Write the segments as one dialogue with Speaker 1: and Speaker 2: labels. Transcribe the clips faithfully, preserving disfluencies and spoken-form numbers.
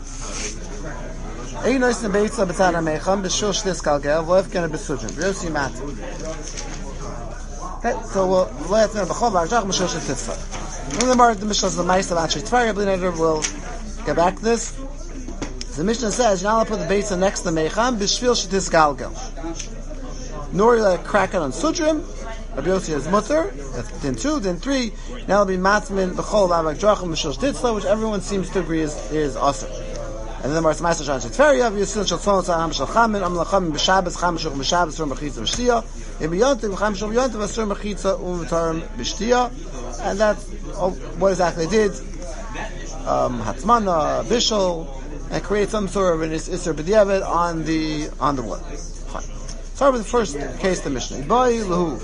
Speaker 1: Ein nois nebeitza b'tzad ha-mecham b'shul shtis galgel v'oif kena b'sudrim. V'yosi mat. Okay, so we'll let them b'chol v'arjach b'shul shtis galgel. In the Gemara, the Mishnah is the Ma'aser of Anshe Tvar. Rabbi Neder will get back to this. The Mishnah says, you're not allowed to put the beitza next to the mecham b'shvil shtis galgel. Nor you let it crack it on sudrim. Rabbi Yossi is mutter. That's din two. Din three. Now it'll be matzmin b'chol v'avak drachim b'shul shtitzla, which everyone seems to agree is is awesome. And then the Ma'aser Ma'aser Anshe Tvar. You have Yisil shel tzon tzan ham shel chamin am lachamin b'shabbos cham shul b'shabbos sur mechitza b'shtia. In b'yontiv cham shul b'yontiv asur mechitza u'mutarim b'shtia. And that's oh, what exactly they did. Um, Hatzmana, Bishul, and create some sort of an Isser B'diavad on the on the wood. Fine. Start with the first case, the Mishnah. Boy Lahu.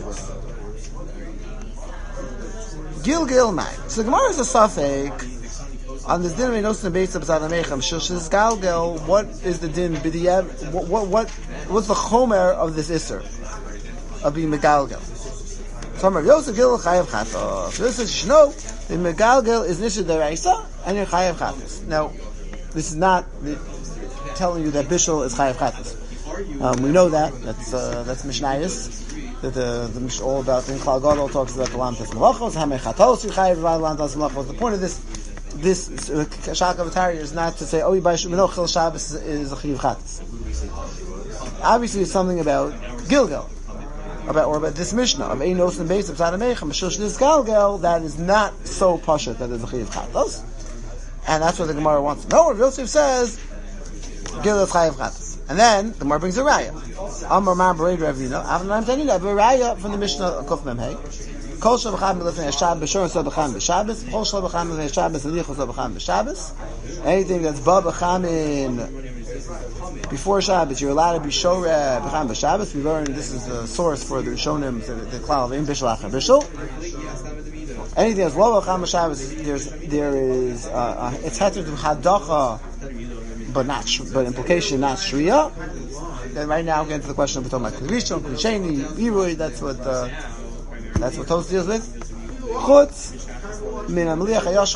Speaker 1: Gilgil Mai. So the Gemara is a suffix on this din of Einosin based on B'tzad HaMecham. Shilshis Galgel. What is the din B'diavad? What what what what's the chomer of this Isser of being Megalgel? So Rav Yosef Gil Chayav Chatos. So this is you know the Megalgel is Nisha Deraisa and you're Chayav Chatos. Now this is not the, telling you that Bishul is Chayav Chatos. Um, we know that that's uh, that's Mishnayos. That the the Mishnah all about in Klal Gadol talks about the Lantas Malachos. Hamei Chatos you Chayav Lantas Malachos. The point of this this uh, Shaka Vatari is not to say oh you buy Sheminochel Shabbos is a Chayav Chatos. Obviously, it's something about Gilgal. About, or about this Mishnah of Einos and Beis of Tzad HaMecham Mishul Shtis Galgel that is not so pashut that is a Chayav Chatos, and that's what the Gemara wants to know. Rav Yosef says Gilgal is Chayav Chatos, and then the Gemara brings a raya. Amar Mar Bereid Ravina Avnam Tanina a raya from the Mishnah of Kuf Mem Hey. Kol Shal B'cham B'lifnei Shabbos B'shor Shal B'cham B'Shabbos Kol Shal B'cham B'lifnei Shabbos Alichos Shal B'cham B'Shabbos. Anything that's Ba B'cham in before Shabbos, you're allowed to be Shor B'cham B'Shabbos. We learned this is the source for the Rishonim, the, the Klal of Im Bishul Achar Bishul. Anything that's Lo B'cham B'Shabbos, there's there is uh, uh, it's heter to Hadacha, but not but implication not Shriya. Then right now, getting to the question of B'tom Rishon, Klisheni, Irui. That's what uh, that's what Tos deals with. Chutz. So we have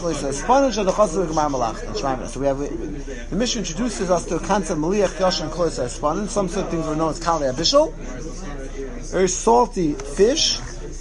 Speaker 1: the Mishnah introduces us to the concept of Maliach Yosh and Klois Espanin. Some sort of things were known as Kalei Abishal. Very salty fish,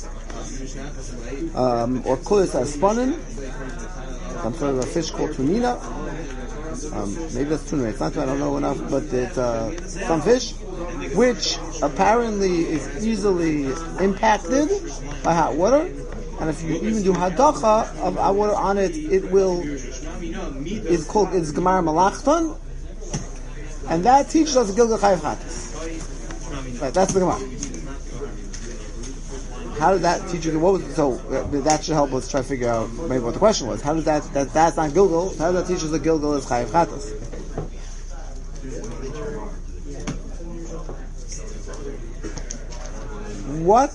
Speaker 1: um, or Klois Espanin. Some sort of a fish called tunina. Um, maybe that's tuna. It's not. I don't know enough, but it's uh, some fish, which apparently is easily impacted by hot water. And if you even do hadacha of hot water on it, it will. It's called it's Gemar Malachton, and that teaches us Gilgal Chayav Chatos. Right, that's the Gemara. How did that teach you? What was so? Uh, that should help us try to figure out maybe what the question was. How does that that that's not Gilgal? How does that teach us that Gilgal is Chayav Chatos? What?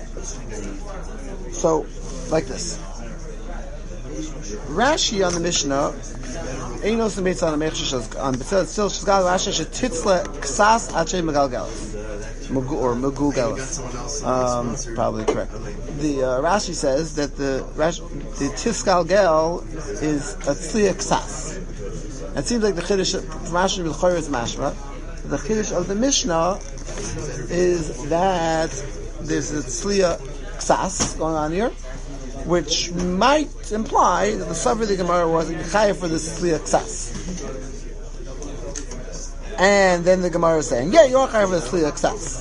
Speaker 1: So, like this. Rashi on the Mishnah, Einos and Beitzah on the Mechshish on B'tzad Sil Shizgal Rashi Shetitzle Ksas Achay Megalgalis or Megulgalis. Um, probably correct. The uh, Rashi says that the the Tiskal Gel is a Tzliya Ksas. It seems like the Chiddush Rashi with Choyer is Mashma. The Chiddush of the Mishnah is that there's a Tzliya Ksas going on here, which might imply that the Savri of the Gemara was chayav for this Tzliya Ksas. And then the Gemara is saying, yeah, you're chayav for this Tzliya Ksas.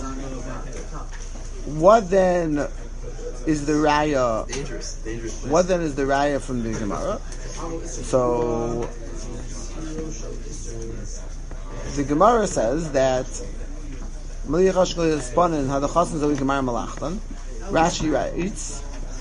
Speaker 1: What then is the raya? Dangerous, dangerous. What then is the raya from the Gemara? So the Gemara says that Maliach Hashkol Yispanin Hadachasn Zohi Gemara Malachtan. Rashi writes,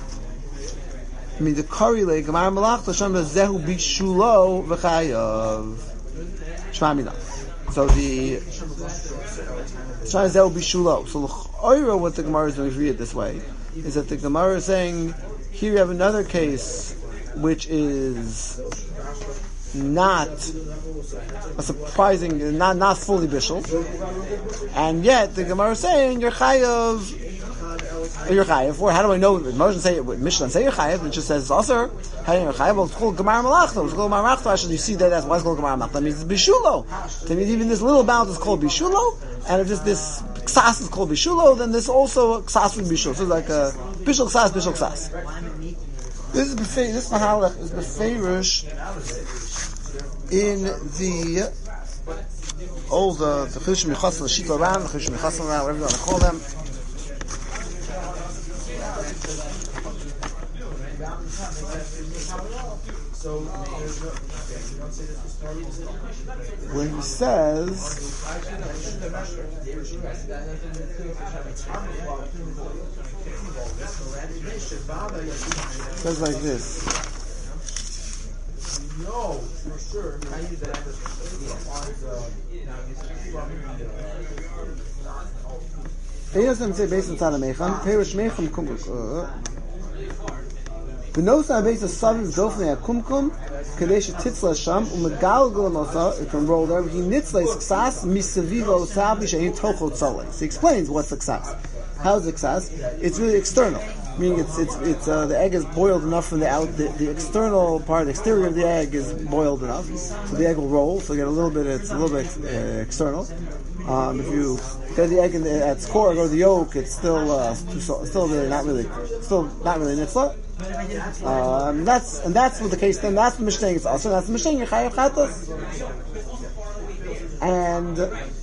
Speaker 1: I mean the Karile Gemara Malachtan Shem Zehu Bishulo V'Chayav Shema Mina. So the Shema Zehu Bishulo. So the Oira, what the Gemara is going to read it this way, is that the Gemara is saying here you have another case which is not a surprising, not not fully bishul, and yet the Gemara is saying you're chayav, you're chayav. Or how do I know? The Gemara doesn't say it. Mishnah say you're chayav. It just says aser. How you're chayav? Well, it's called Gemara Malachta. It's called Gemara Malachta. Actually, you see that that's why it's called Gemara Malachta. That means it's bishulo. That means even this little amount is called bishulo, and if this this ksas is called bishulo, then this also ksas will be bishul. So it's like a bishul ksas, bishul ksas. This is befei, this mahalach is befeirish in the old uh, the Chiddush Michas the Shita Ram, the Chiddush Michas Ram, whatever you want to call them. When he says says like this. No, for sure. He doesn't say based on Tzad Mecham. Perish Mecham Kumkum. The nosa based on Saviv Dofnei Kumkum. Kadesh Titzla Sham Umegal Gulamosa. It can roll there. He nitzla success misavivo sabi shein tochot tzolei. He explains what's success. How's success? It's really external. Meaning it's it's it's uh, the egg is boiled enough from the out the, the external part, the exterior of the egg is boiled enough, so the egg will roll. So you get a little bit. It's a little bit uh, external. Um, if you get the egg in the, at its core, go to the yolk, it's still uh, still really not really still not really nitzla. Um, that's and that's what the case. Then that's the mishnah is also that's the mishnah chayav chatas. And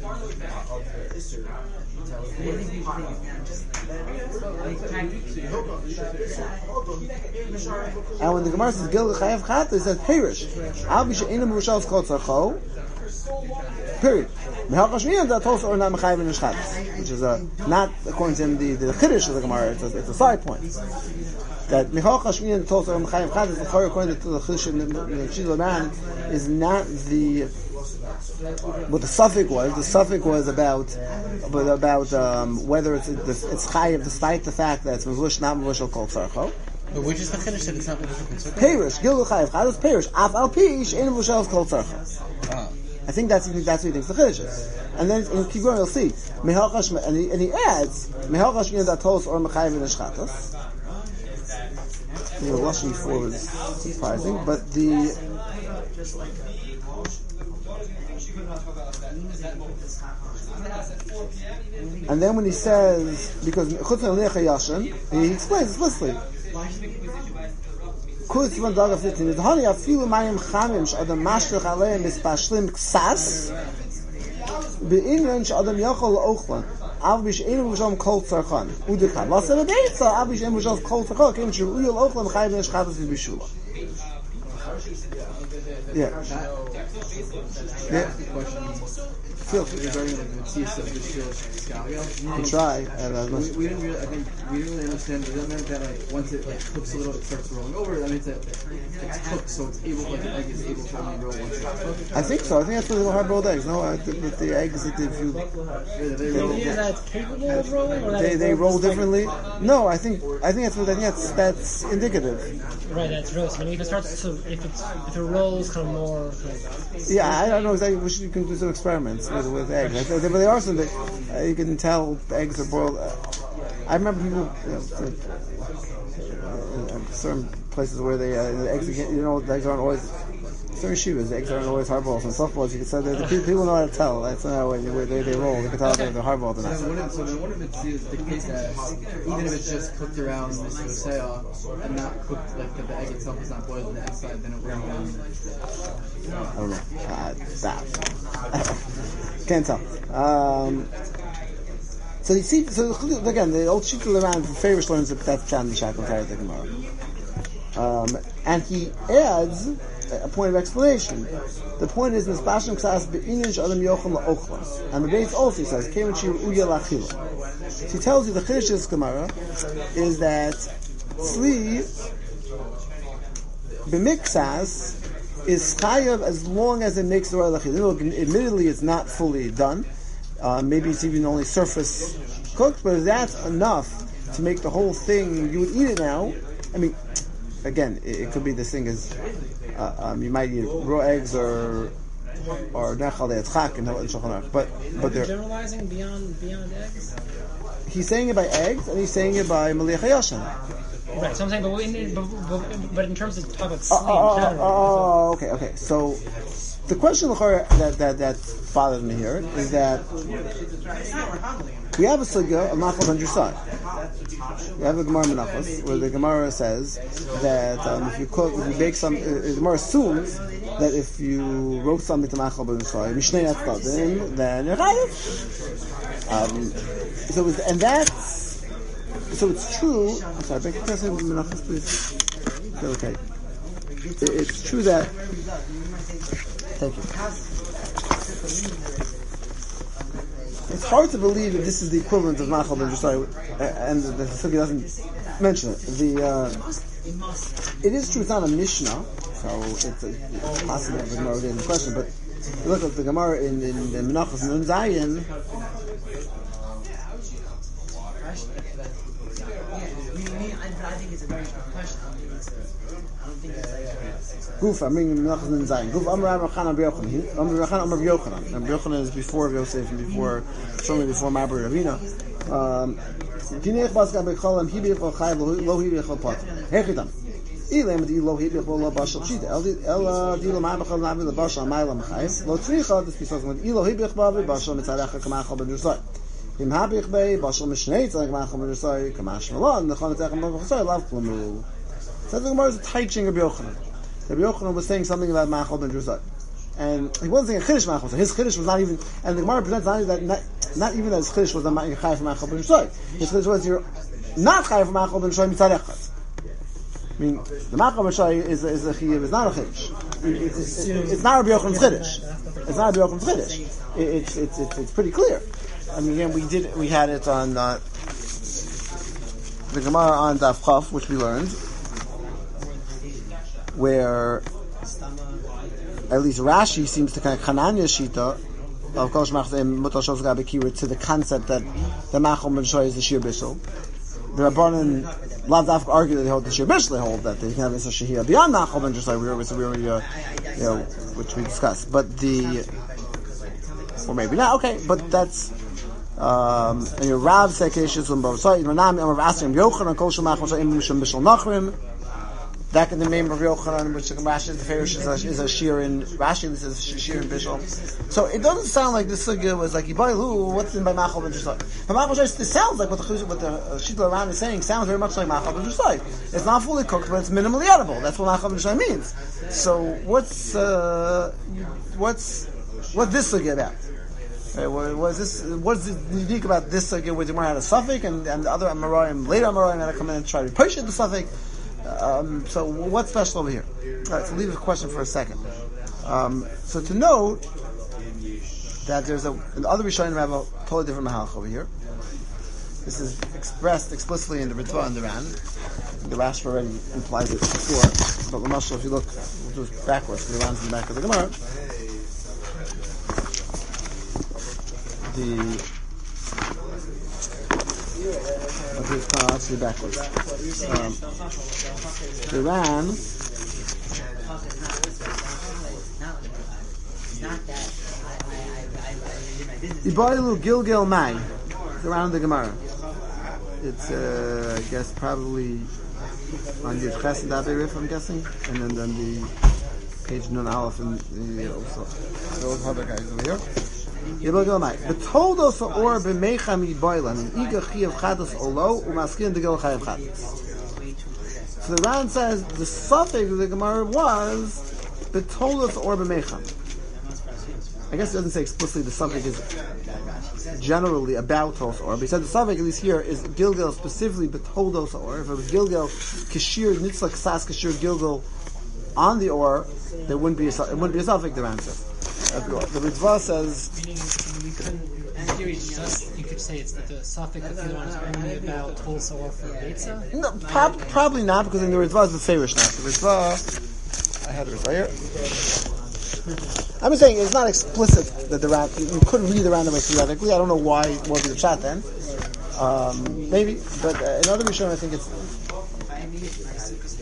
Speaker 1: and when the Gemara says Gil Chayav Chat, it says Perish. Al Bisha Ina Mushal Skot Sarcho. Period. Mehal Kashmiyah that also are not Mechayiv in Shchatas, which is a not according to the the Chiddush of the Gemara. It's a, it's a side point. That Mehal Kashmiyah that also are Mechayiv Chat is according to the Chiddush of the Shidduch man is not the what the suffix was. The suffix was about but about um, whether it's it's, it's chayiv despite the fact that it's mevush not mevush called sarcho.
Speaker 2: But which is the chiddush that it's not mevush called sarcho?
Speaker 1: Perish gilul chayiv chados perish af al pish ein mevush called sarcho. I think that's that's what he thinks the chiddush is. And then in keep going, you'll see mehal chash and he and he adds mehal chash that tos or mechayiv in shchatos. The lashon before was surprising, but the and then when he says, because he explains explicitly. Yeah. Yeah. Feel free.
Speaker 3: Regarding the Matthias of Bishul Scalia.
Speaker 1: You try. And, uh,
Speaker 3: we, we didn't really, I think, we didn't really understand. Does that mean that like, once it like cooks a little, it starts rolling over? That means that it's cooked, so it's able, like the egg is able to only roll once it's cooked.
Speaker 1: I think so. I think that's with the hard-boiled eggs. No, I think with the eggs that if you,
Speaker 3: yeah, they roll.
Speaker 2: Is that capable of rolling? Or
Speaker 1: they they roll differently. No, I think I think that's what I think that's that's indicative.
Speaker 2: Right, that's roast. I mean, if it starts to, if it's if it rolls kind of more. Like,
Speaker 1: yeah, I don't know exactly. We should, you can do some experiments with with eggs. But there are some that uh, you can tell the eggs are boiled. Uh, I remember people, you know, uh, uh, certain places where they uh, the eggs, you know, the eggs aren't always. Certain shivas, the eggs aren't always hard balls and soft balls. You can say that the people, people know how to tell. That's not how they, they, they roll. They can tell if they're hard balls or not.
Speaker 3: So then, so then one of it is dictates that even if it's just cooked around this Hosea and not cooked, like the, the egg itself is not boiled on the inside, then it will be.
Speaker 1: I don't know. Uh, that can't tell. Um, so you see, so again, the old Shikul around the favorite learns that that's Chan Mishakal carried the Gemara, um, and he adds a point of explanation. The point is, Mispashim Ksas be'inish adam yochel la'ochlas, and the base also says, "Kevan shir uya la'achila." She tells you the chiddush of this Gemara is that tzli b'miksas is chayav as long as it makes the right la'achila. Admittedly, it's not fully done. Uh, maybe it's even only surface cooked, but if that's enough to make the whole thing, you would eat it now. I mean, again, it, it could be this thing is. uh, um, you might eat raw eggs or or nechal de etzchak and Shulchan Aruch. But but they're
Speaker 2: generalizing beyond beyond eggs.
Speaker 1: He's saying it by eggs, and he's saying it by Maliach Hayashan.
Speaker 2: Right, so I'm saying, but, in, but, but, but in terms of talk about
Speaker 1: Oh,
Speaker 2: sleep,
Speaker 1: oh,
Speaker 2: generally,
Speaker 1: oh, oh, okay, okay. So the question that that that bothers me here is that we have a sugya of Machal ben Drusai. We have a Gemara Menachos where the Gemara says that um, if you cook, if you bake some, uh, the Gemara assumes that if you roast something to Machal ben Drusai, Mishnei Atzadim, then you're chayav. Um, so it's, and that's so it's true. I'm sorry, beg your pardon, Menachos, please. Okay, it, it's true that. Thank you. It's hard to believe that this is the equivalent of Machal ben Drusai, and the Sugi doesn't mention it. The uh, it is true; it's not a Mishnah, so it's, a, it's possible the Gemara didn't question. But if you look at the Gemara in in, in Menachos Nun Zayin. Guf, I'm bringing Menachos Nun Zayin. Guf, Amar Amar Chan Amar Yochanan. Amar Chan Amar Yochanan. Amar Yochanan is before Yosef and before, certainly before Mabur Ravina. Dinech Bas Gam Becholam Hibich V'Chayv Lo Hibich V'Pat. Hechitam. Ilem Di Lo Hibich V'Lo Bashal Shita. El Di Lo Ma'Bachal Navi Lo Bashal Ma'Lam Chayv. Lo Tzricha. This piece of when Ilo Hibich V'Avi Bashal Mitzarecha Kamachal Ben Drusai. Im Habich Bei Bashal Mishnei Tzarech Kamachal Ben Drusai Kamash Malon Nechon Tzarech Kamachal Ben Drusai Lav Klamu. So the Gemara is a teaching of Yochanan. Rabbi Yochanan was saying something about Machal ben Drusai, and he wasn't saying a Chiddush Machal. So his Chiddush was not even, and the Gemara presents not even that, not, not even that his Chiddush was not Chai for Machal ben Drusai. His Chiddush was you're not Chai for Machal ben Drusai mitzad echad. I mean, the Machal ben Drusai is is a chiyuv, is not a Chiddush. It's, it's, it's, it's not Rabbi Yochanan's Chiddush. It's not Rabbi Yochanan's Chiddush. It, it's, it's it's it's pretty clear. I mean, again, we did we had it on uh, the Gemara on Daf Chaf, which we learned, where at least Rashi seems to kind of Chananya Shita of Kol Shemachzim Mutal Shos Gabe Kira to the concept that the Machal ben Drusai is the Shir Bishul. The Rabbanan Lav Dafka argue that they hold the Shir Bishul, they hold that they can have Isra Shehiyah beyond Machal ben Drusai, we were, we were, uh, you know, which we discussed. But the, or maybe not, okay, but that's, um, and your Rav Sekeshis Lim Bavasai, Manam Amar Vasim Yochanan Kol Shemachal ben Drusai Im Misham Bishul Nachrim. Back in the name of Yochanan, which the Rashi, the Farish is a, is a shir in Rashi. This is a shir in Bishul. So it doesn't sound like this sugya was like Yibaylu. What's in by Machal ben Drusai? But Machal ben Drusai, this sounds like what the what the uh, Shita around is saying. Sounds very much like Machal ben Drusai. It's not fully cooked, but it's minimally edible. That's what Machal ben Drusai means. So what's uh, what's what's this sugya about? Uh, what, what is this? What's unique about this sugya? Where the Gemara had a suffix, and and the other Amoraim later Amoraim had to come in and try to push it the suffix. Um, so what's special over here? All right, so leave the question for a second. Um, so to note that there's a an other Rishonim have a totally different mahalach over here. This is expressed explicitly in the Ritva and the Ran. The Rashba already implies it before, but Lamashal, if you look, we'll do it backwards. The Ran's in the back of the Gemara. The Okay, it's chronologically backwards. Um, the Ran Ibailu Gilgil Mai. It's around the Gemara. It's uh, I guess probably on the Ches and Daberif, I'm guessing, and then then the page Nun Aleph and the also those other guys over here. Betoldos or b'meicham yiboilan and iga chiyav chados olo umaskin degel chayav chados. So the Ran says the suffix of the Gemara was betoldos or b'meicham. I guess it doesn't say explicitly the suffix is generally about tos or, but he said the suffix at least here is Gilgal specifically betoldos or. If it was Gilgal kashir nitzla ksas kashir Gilgal on the or, there wouldn't be a it wouldn't be a suffix. The Ran says. The Ritva says.
Speaker 2: We couldn't, in theory, just you could say it's that the suffix of the other one is only about Tulsa or for Beitza?
Speaker 1: No, prob- probably not, because in the Ritva is the Farish now. The Ritva, I had the Ritva here. I'm just saying it's not explicit that the Ran, you couldn't read the random way theoretically. I don't know why it wasn't the chat then. Um, maybe, but uh, in other Rishon I think it's.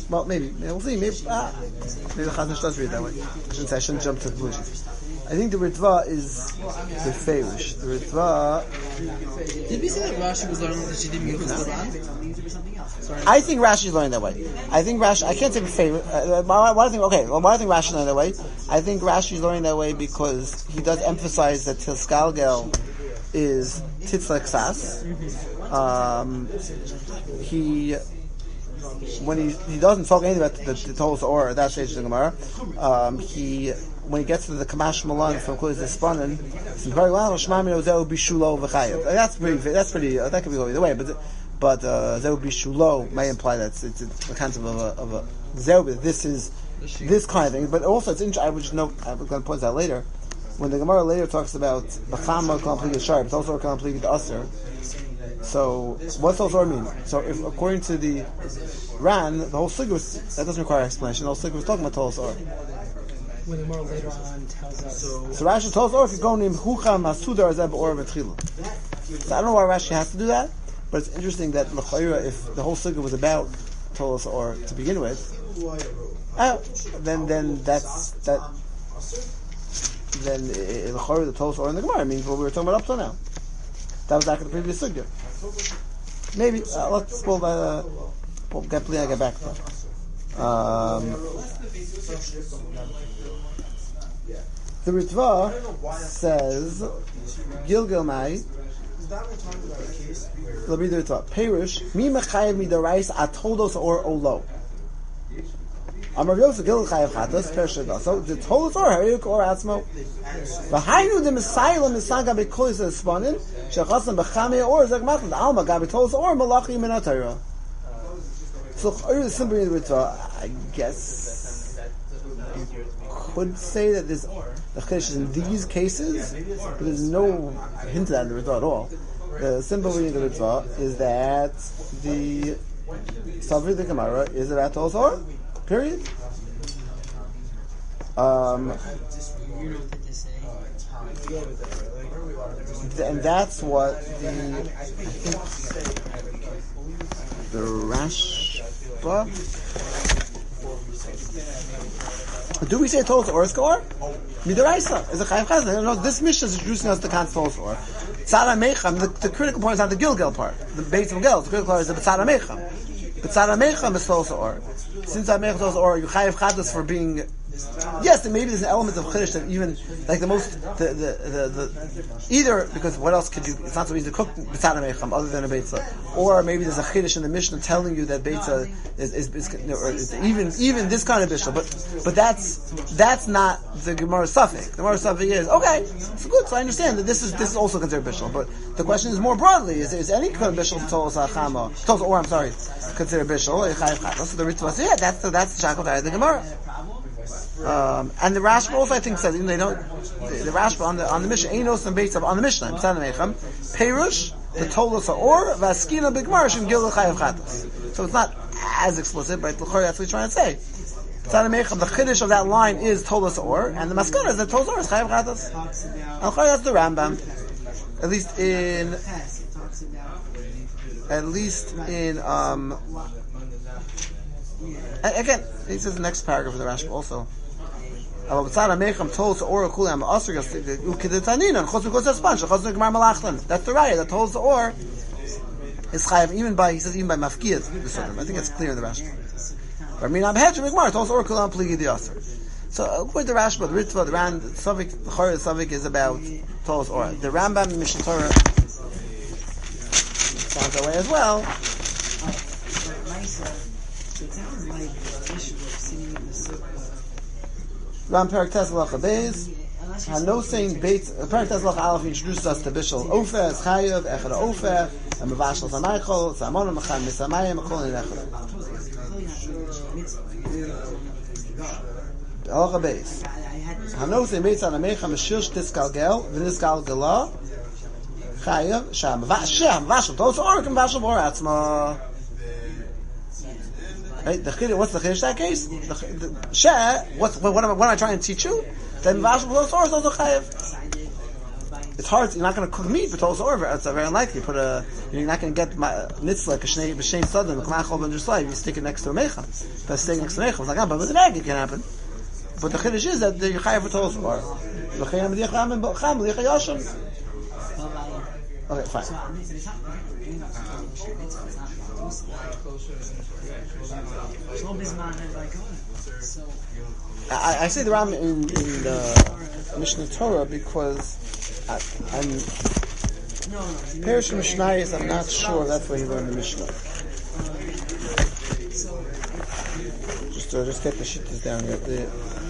Speaker 1: Well, maybe. maybe we'll see. Maybe ah, maybe the Chazon Ish does read it that way. I shouldn't say. I shouldn't jump to conclusions. I think the Ritva is the Feirush. The Ritva.
Speaker 3: Did we say that Rashi was learning that she didn't use the Quran?
Speaker 1: I think Rashi is learning that way. I think Rashi. I can't say favorite. Uh, why, why do I think? Okay. Well, why do I think Rashi is learning that way? I think Rashi is learning that way because he does emphasize that Tilskalgel is Titzlek Sas. Um, he. When he he doesn't talk anything about the, the Tolos or at that stage of the Gemara, um, he when he gets to the Kamash Malan from Kulis Espanin, it's very well. Shmami Ozeu Bishulo V'Chayev. That's pretty. That's pretty. Uh, that could be go either way, but but Zeu Bishulo may imply that it's, it's, it's a concept of a of a Zeu. This is this kind of thing. But also, it's interesting. I would just note. I'm going to point out later when the Gemara later talks about Bachama completed sharp, it's also completed Aser. So, what's those or mean? So, if according to the Ran, the whole Sigurd, that doesn't require explanation. The whole Sigurd was talking about Tolos or.
Speaker 2: When the Gemara later on tells us.
Speaker 1: So, so Rashi tells or if you go name Hucha Masudar Zeb or V'Tchilu. So, I don't know why Rashi has to do that, but it's interesting that L'chayra, if the whole Sigurd was about Tolos or to begin with, oh, then then that's that. Then L'chayra the Tolos or in the Gemara means what we were talking about up till now. That was back in the previous Sigurd. Maybe uh, let's pull the pull, get please I get back to that. Um, the Ritva says Gilgal Mai. Let me do it. Perish mi mechayev midarais atodos or olo. Amar Yosef Gilgal chayev chatas perish. So the todos or hariyuk or atzmo. V'hainu the Messiah misaga bekois espanin shechasam b'chamei or zagmatad alma gabi todos or malachi minatayra. So simply the Ritva, I guess you could say that this the chiddush is in these cases, but there's no hint of that in the Ritva at all. The simple reading of the Ritva is that the Savri the Gemara is about Tolos or period. Um, and that's what the I think the Rashba. Do we say Tolos or score? Midaraisa is a Chayav Chazan. No, this mission is introducing us to Kant Tolos or Tzara Mecham. The, the critical part is not the Gilgal part. The base of Gil. The critical part is the Tzara Mecham. Tzara Mecham is Tolos or. Since I make Tolos or, you Chayav Chazan for being. Yes, maybe there's an element of chiddush that even like the most the the, the, the either because what else could you? It's not so easy to cook b'tzara mecham other than a beitza, or maybe there's a chiddush in the Mishnah telling you that beitza is, is, is, or is even even this kind of bishul, but but that's that's not the Gemara suffix. The Gemara suffix is okay. It's good. So I understand that this is this is also considered bishul, but the question is more broadly: is is any kind of bishul tolos achama tolos or I'm sorry considered bishul? So the Ritva says yeah, that's the that's the shackle of the Gemara. Um, and the Rashba also I think says even they don't the, the Rashba on the on the Mishnah Einos and Beitz on the Mishnah Perush the Tolos or Vaskina Bigmarshim Gil Chayav Chatas. So it's not as explicit, but that's what he's trying to say. The chiddush of that line is Tolos or, and the Maskana is that Tolos or is Chayav Chatas. And that's the Rambam, at least in at least in um. Again, he says the next paragraph of the Rashba also. That's the raya that holds the or is chayav even by he says even by mafkiyat. I think it's clear in the Rashba. But I mean I'm hedging Gemara holds or kulam pligi the aser. So according to the Rashba, the Ritva, the Ran, the Savik, the Chorah Savik is about Tolos or. The Rambam Mishnah Torah sounds that way as well. Ram Perak Tesla Chabez. Hano saying Beit Perak Tesla Aleph introduces us to Bishul Ofer as Chayav Echad Ofer and Mavashal Samaichol Samon Machan Misamayim Makol in Echad. Al Chabez. Hano saying Beit Sanamecha Meshil Tiskal Gel V'Niskal Gela Chayav Sham Vasham Vashal Tos Orkim Vashal Bor Atzma. Right? The chiddush, what's the chiddush that case? The, the sheh, what's what, what, am I, what am I trying to teach you? Then vashal those sources also chayav. it's hard. You're not going to cook meat, but also over. It's very unlikely. Put a, you're not going to get nitzla like a shnei b'shein sudden k'machol ben just you stick it next to a mecha. If I stick next to a mecha, it's like, ah, but with an egg it can happen. But the chiddush is that you're chayav for tolos or l'chein b'diach ram and cham l'ich yasham. Okay, fine. I, I say the Ram in, in the Mishnah Torah because I, I'm Perish Mishnayos. I'm not sure that's where he learned the Mishnah. Just uh, just get the shittas down here. The,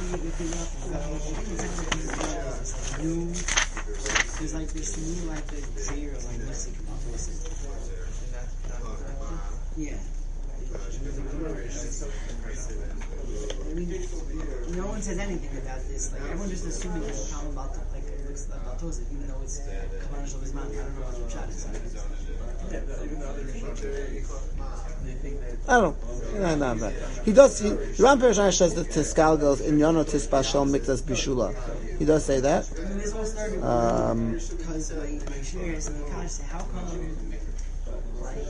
Speaker 4: There's like this new like the zero like missing. Yeah. I mean, no one says anything about this. Like everyone just assuming it's a problem about the, like it looks like about Tozik, even though it's commercial of his mouth. I don't know what the chat is.
Speaker 1: I don't know. No, no, no. He does. He, the Ram Perishai says that Tiskal goes in Yono Tispashel Mikdas Bishula. He does say that. Um,
Speaker 4: because like my shares and the Kadosh say, how come like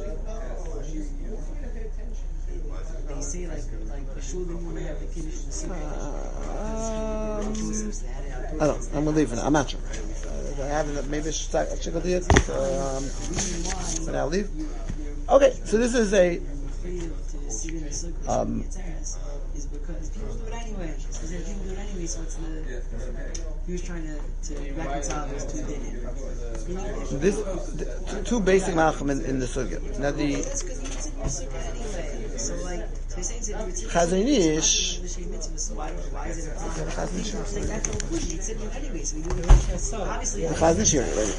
Speaker 4: they say like like Bishul didn't want to have the kiddush in the sukkah?
Speaker 1: I don't. I'm gonna leave it. I'm not sure. I haven't. Maybe I should start. I should go do it. Um, so now I'll leave. Okay. So this is a. Um,
Speaker 4: is because people do it anyway. So people do it anyway. So it's the he was trying to, to reconcile those two dinim.
Speaker 1: This the, two basic malachim in, in the sugya. Now the.
Speaker 4: That's because he was in the sukkah anyway. So like.
Speaker 1: Chazon Ish.
Speaker 4: Why is it a problem?
Speaker 1: The Chazon Ish here, right?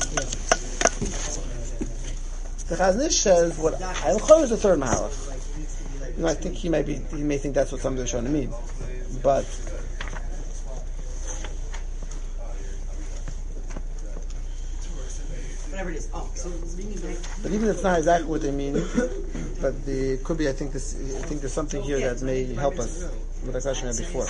Speaker 1: The Chazon Ish says what Al Chor is the third mahalach. You know, I think he may be. He may think that's what somebody was trying to mean, but.
Speaker 4: Whatever it is. Oh, so
Speaker 1: but even if it's not exactly what they mean, but the could be. I think this. I think there's something here that may help us with the question I had before.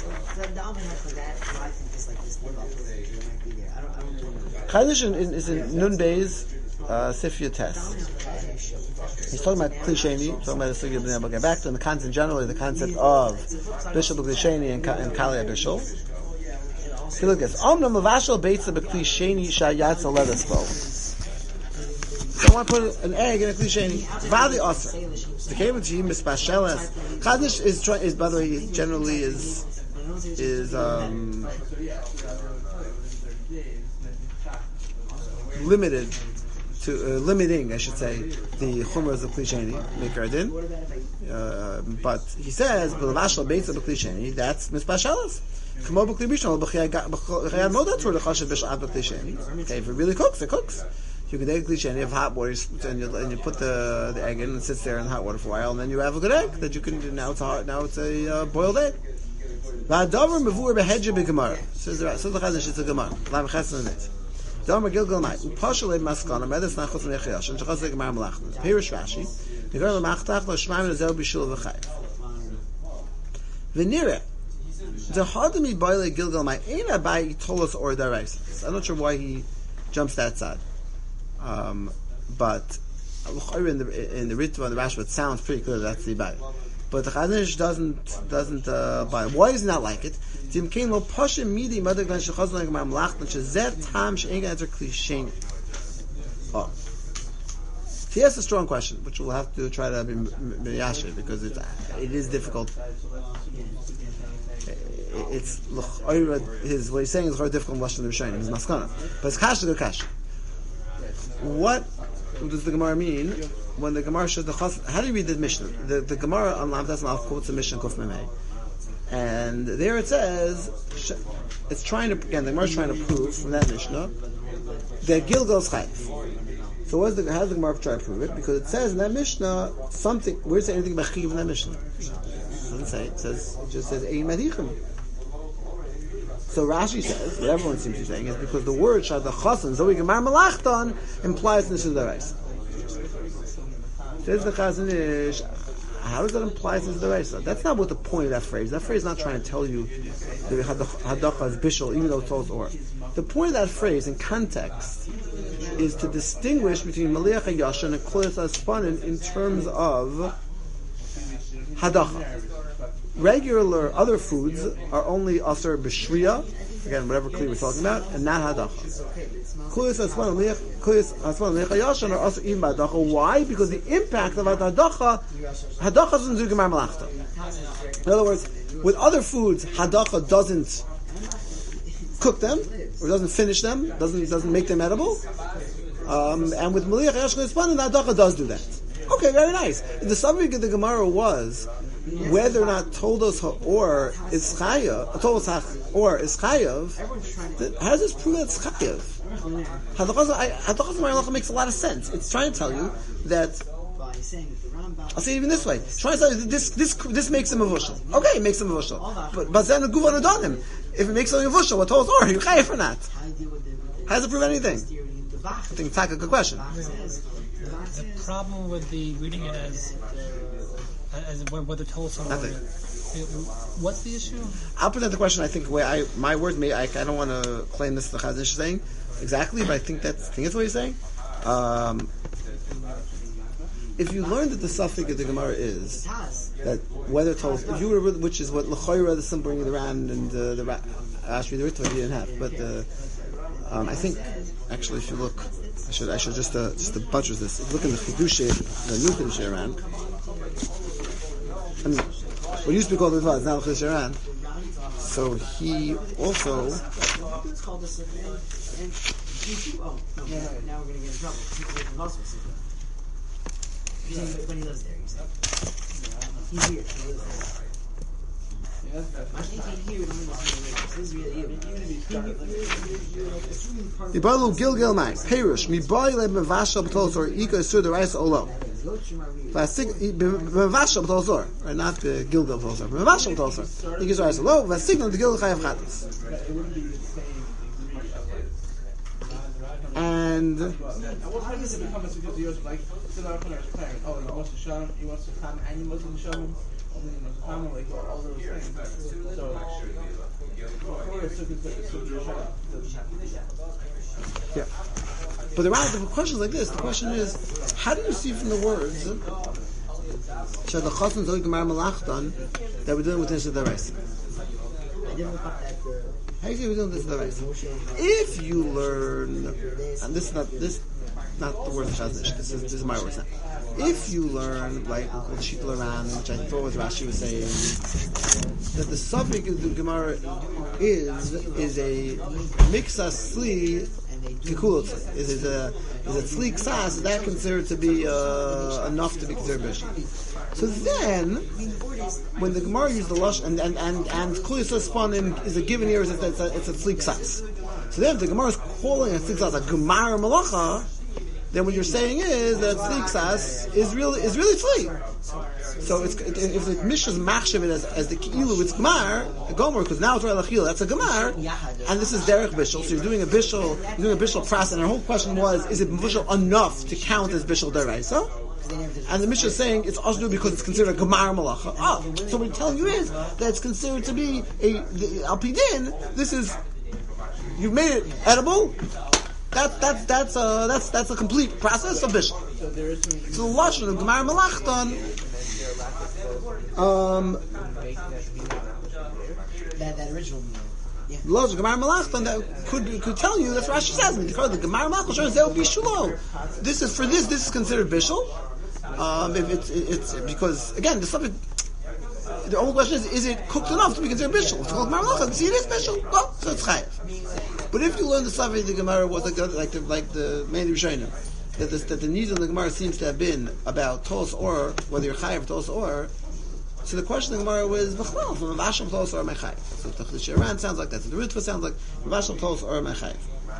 Speaker 1: Chazon Ish is in Nun Beis uh, Sifya Test. He's talking about Klisheni, talking about the Sugya B'nai. We'll get back to him. The concept generally, the concept of Bishul B'Klisheni and, and Kali Bishul. See, look at this. Omna Mavashal Beitza B'Klisheni Shayatza Ledespo. So I want to put an egg in a Klisheni. Vali Osir. The Kevin Jim is Spashelas. Chazon Ish is trying. Is by the way, generally is is um, limited. To uh, limiting, I should say, the chumras of klisheni, mikardin. Uh, but he says, "B'lavashal beitza b'klisheni." That's mispashalas. Kamo b'kli bishon b'chayad moda tzur lechashav b'shat b'klisheni. Okay, if it really cooks, it cooks. You can take a klisheni, you have hot water, and you, and you put the, the egg in, and it sits there in hot water for a while, and then you have a good egg that you can. Now it's a hard, now it's a uh, boiled egg. V'adavar mevur behedja b'gemara. Says the says the Chazon Ish, it's a gemara. Lam chesed in it. Dama Gilgal Mai. Upashal Ed Maskana. Medes Nachos Nechiyash. And Shachos Leg Mar Malachnas. Pirish Rashi. Nigar Lamachtach Lo Shmaim Lezel Bishul V'Chayv. V'nire. The Hadami Baile Gilgal Mai. Ein Abai Tolos or Daraisis. I'm not sure why he jumps that side. Um, but in the in the Ritva and the Rashi, it sounds pretty clear that's the Abai. But the Chazon Ish doesn't doesn't uh, buy. Why is he not like it? Tim Kain lo Pasha Midi Mother Glen Shechazon Leg Mar Malachnas Shezet Tam She'Enga Enter Klisheni. Oh. He has a strong question, which we'll have to try to be miyasher because it it is difficult. It's his what he's saying is very difficult in Lashon Rishonim. He's maskana, but it's kasha to kasha. What does the Gemara mean when the Gemara shows the chas? How do you read the Mishnah? The the Gemara on Lam Das Malach quotes the Mishnah Kuf Memei, and there it says it's trying to again the Gemara is trying to prove from that Mishnah that Gilgal's chayv. So what's the, how does the Gemara try to prove it? Because it says in that Mishnah something. Where does it say anything about chiv in that Mishnah? It doesn't say. It says it just says ein madichem. So Rashi says what everyone seems to be saying is because the word shad the chasen zoe gemar malachton implies nishul daraisa. Says the Chazon Ish, how does that imply to the Reisa? That's not what the point of that phrase. That phrase is not trying to tell you that hadacha is bishul, even though it's told or. The point of that phrase in context is to distinguish between maliach hayashan and kloyas haspanin in terms of hadacha. Regular other foods are only aser b'shriya, again, whatever kli we're talking about, and not hadacha. Kloyas haspanin, kloyas haspanin, maliach hayashan are aser even by hadacha. Why? Because the impact of hadacha, hadacha doesn't do gemar malachta. In other words, with other foods, hadacha doesn't cook them, or doesn't finish them, doesn't doesn't make them edible. Um, and with maliach hayashan haspanin, the hadacha does do that. Okay, very nice. The subject of the Gemara was whether or not Toldos Ha'or is Chayav, Toldos Ha'or is Chayav. How does this prove that it's Chayav? Hadachas Ha'or makes a lot of sense. It's trying to tell you that. I'll say it even this way. It's trying to tell you that this this this makes him a vushal. Okay, it makes him a vushal. But but then a guvan adonim. If it makes something a vushal, what Toldos Ha'or? Are you Chayav or not? How does it prove anything? I think it's a good question.
Speaker 2: The problem with the reading it as as whether told someone. What's the issue?
Speaker 1: I'll present the question. I think where I my word may I, I don't want to claim this is the Chazon Ish saying exactly, but I think that's I think that's what he's saying. Um, if you learn that the suffix of the Gemara is that whether told, if you were which is what l'choira the simple bringing around and uh, the Ashri the Ritva you didn't have, but the, um, I think actually if you look. I should I should just uh, just to buttress this. If you look in the Chidushei, the new Chidushei Aran. I mean, what used to be called the Ritva is now the Chidushei Aran. So he also.
Speaker 4: It's called this. Oh, no, now we're going to get in trouble. When he lives there, he's he's here. He lives there.
Speaker 1: Ibalu Gilgil Mai Perush Mi Boy Le Mevashal B'Tol Zor Ika Sur the Rice Olo. Vasig Mevashal B'Tol Zor, right? Not the Gilgil B'Tol Zor. Mevashal B'Tol Zor Ika Sur Rice Olo. Vasig the Gilgil Chayav Chatas. And
Speaker 3: what time does it become as because he was like, it's an archon or his parent. Oh, he wants to show him, he wants to come, and he wasn't show him. Only he wants to come, like all those things. So, before it's took
Speaker 1: yeah. But the, the question is like this. The question is, how do you see from the words Shad the Chassan Zolik Gemar Malachtan that we're dealing with this the race?
Speaker 4: I didn't look up that.
Speaker 1: How do you see we're doing this the race? If you learn, and this is not this, not the word of Chazon Ish. This is this is my words now. If you learn, like what Shitla Ran, which I thought was Rashi was saying, that the subject of the Gemara is is a mixas sli kikulat, is is a is a sli ksas, is that considered to be uh, enough to be considered bishul? So then, when the Gemara uses the lush and and and and kliyas spanim is a given here, is it's a it's a sli ksas. So then, if the Gemara is calling a sli ksas a gemar malacha, then what you're saying is that tzliksas is really is really tzli. So it's, if the Mishnah's machshav it as, as the ki'ilu, it's gemar, a gomer, because now it's right lachil, that's a gemar, and this is derech bishul. So you're doing a bishul, you're doing a bishul pras, and our whole question was, is it bishul enough to count as bishul deraisa? And the Mishnah is saying it's also because it's considered a gemar malacha. Oh, so what we're telling you is that it's considered to be a al pidin. This is you've made it edible. That that's that's a that's that's a complete process of bishul. So the lashon of gemar malachtan. Um,
Speaker 4: that that original meal. Yeah.
Speaker 1: Lashon gemar malachtan that could could tell you that's Rashi says. The gemar malachtan shows that would be shulo. This is for this. This is considered bishul. Um, if it's it's because again the subject. The only question is: is it cooked enough to be considered bishul? It's called gemar malachtan. See, it is bishul. Well, so it's chayav. But if you learn the Safi, the Gemara was like the, like the, like the main Rishonim, that the, that the needs of the Gemara seems to have been about Tos or whether you're Chayav Tos or. So the question of the Gemara was B'chlal from Mavashal Tos or Mechayav. So the Chidushei Aran sounds like that. So the Ritva sounds like Mavashal Tos or Mechayav.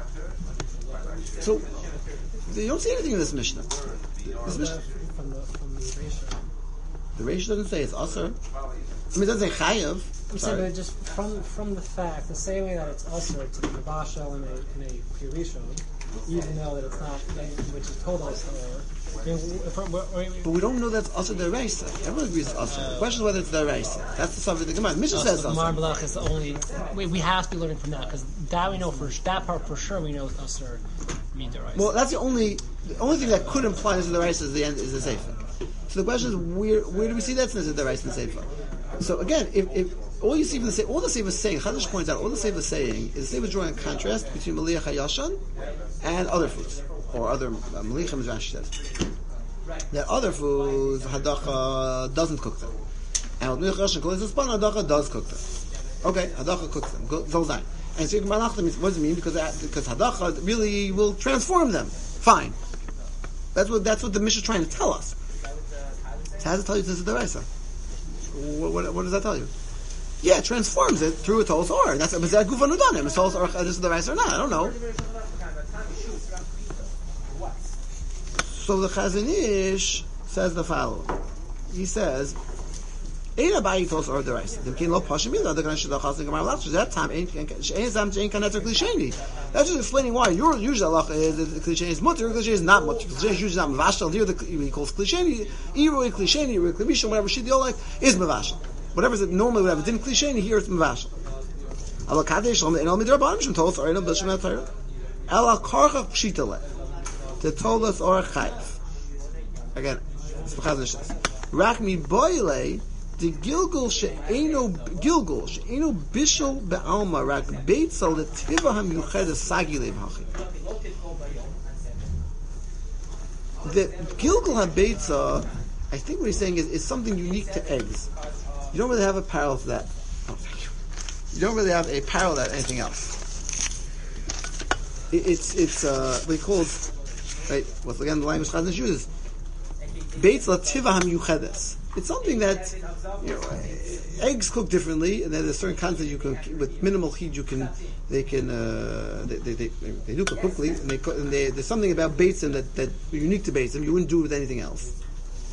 Speaker 1: So you don't see anything in this Mishnah. This Mishnah.
Speaker 2: From the from the Reish.
Speaker 1: The Reish doesn't say it's Asr. I mean, it doesn't say Chayav.
Speaker 2: I'm saying, but just from from the fact, the same way that it's also to be mavashal in a in a pirishon, even though that it's not, which is told us or.
Speaker 1: But we don't know that's also the Reisa. Everyone agrees it's also. The question is whether it's the Reisa. That's the subject of the Gemara. Mishnah
Speaker 2: Oh,
Speaker 1: says
Speaker 2: so
Speaker 1: also.
Speaker 2: Marblach is the only. We, we have to be learning from that because that we know for that part for sure. We know it's usher midaraisa.
Speaker 1: Well, that's the only the only thing that could imply this is the Reisa is the end is the Seifa. So the question is where where do we see that since it's the Reisa and Seifa? So again, if, if all you see from the Seifa, all the Seifa is saying, Chadash points out, all the Seifa is saying is the Seifa drawing a contrast between Maliach HaYashan and other foods or other uh, Malichim, as Rashi says. That other foods, Hadacha doesn't cook them. And with Maliach HaYashan, Hadacha does cook them. Okay, Hadacha cooks them. Go, goes on. And so what does it mean? Because that, because Hadacha really will transform them. Fine. That's what that's what the Mishnah is trying to tell us. So how does it tell you this is the Reisa? What, what, what does that tell you? Yeah, it transforms it through a Tolos Or. That's is that Gufan Udanim? Is Tolos Or this is the Reisa or not? I don't know. So the Chazon Ish says the following. He says, "Ein abayi Tolos Or the Reisa. Dem kein lo pashim either. Other Ganesh Shadach Hassan Gemara Lach. That time ain't ain't zam ain't kaneter klisheni. That's just explaining why your usual Allah is the klisheni is mutter, klisheni is not mutter. Klisheni is usually not mavashal. Here the he calls klisheni, iroi klisheni, iroi klisheni, whatever she deal like is mavashal. Whatever is normally whatever didn't klisheni here it's mavashal. Allah kadesh shalom and all midrabanim shem Tolos Or ain't no bisham at Torah. Allah karcha pshitale. The Tolos Or chayv. Again, it's the Chazon says. Rachmi boile. The Gilgul she'eno Gilgul she'eno bishul be'alma rak beitzal the tiva hamyuchedes sagi levachi. The Gilgul habeitza, I think what he's saying is, is something unique to eggs. You don't really have a parallel to that. Oh, thank you. You don't really have a parallel to anything else. It, it's it's uh, what he calls right. Once again, the language Chazon uses beitzal tiva hamyuchedes. It's something that, you know, eggs cook differently, and then there's certain kinds that you can, with minimal heat, you can, they can, uh, they, they, they, they do cook quickly, and, they, and they, there's something about beitzim that, that unique to beitzim, you wouldn't do it with anything else.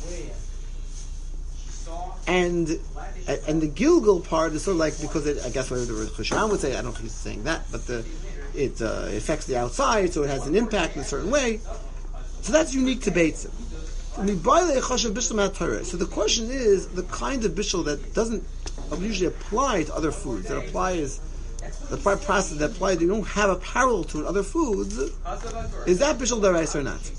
Speaker 1: And and the Gilgul part is sort of like, because it, I guess what the Chasham would say, I don't know if he's saying that, but the, it uh, affects the outside, so it has an impact in a certain way. So that's unique to beitzim. So the question is the kind of bishul that doesn't usually apply to other foods, that applies the process that apply that you don't have a parallel to in other foods. Is that bishul daraisa or not?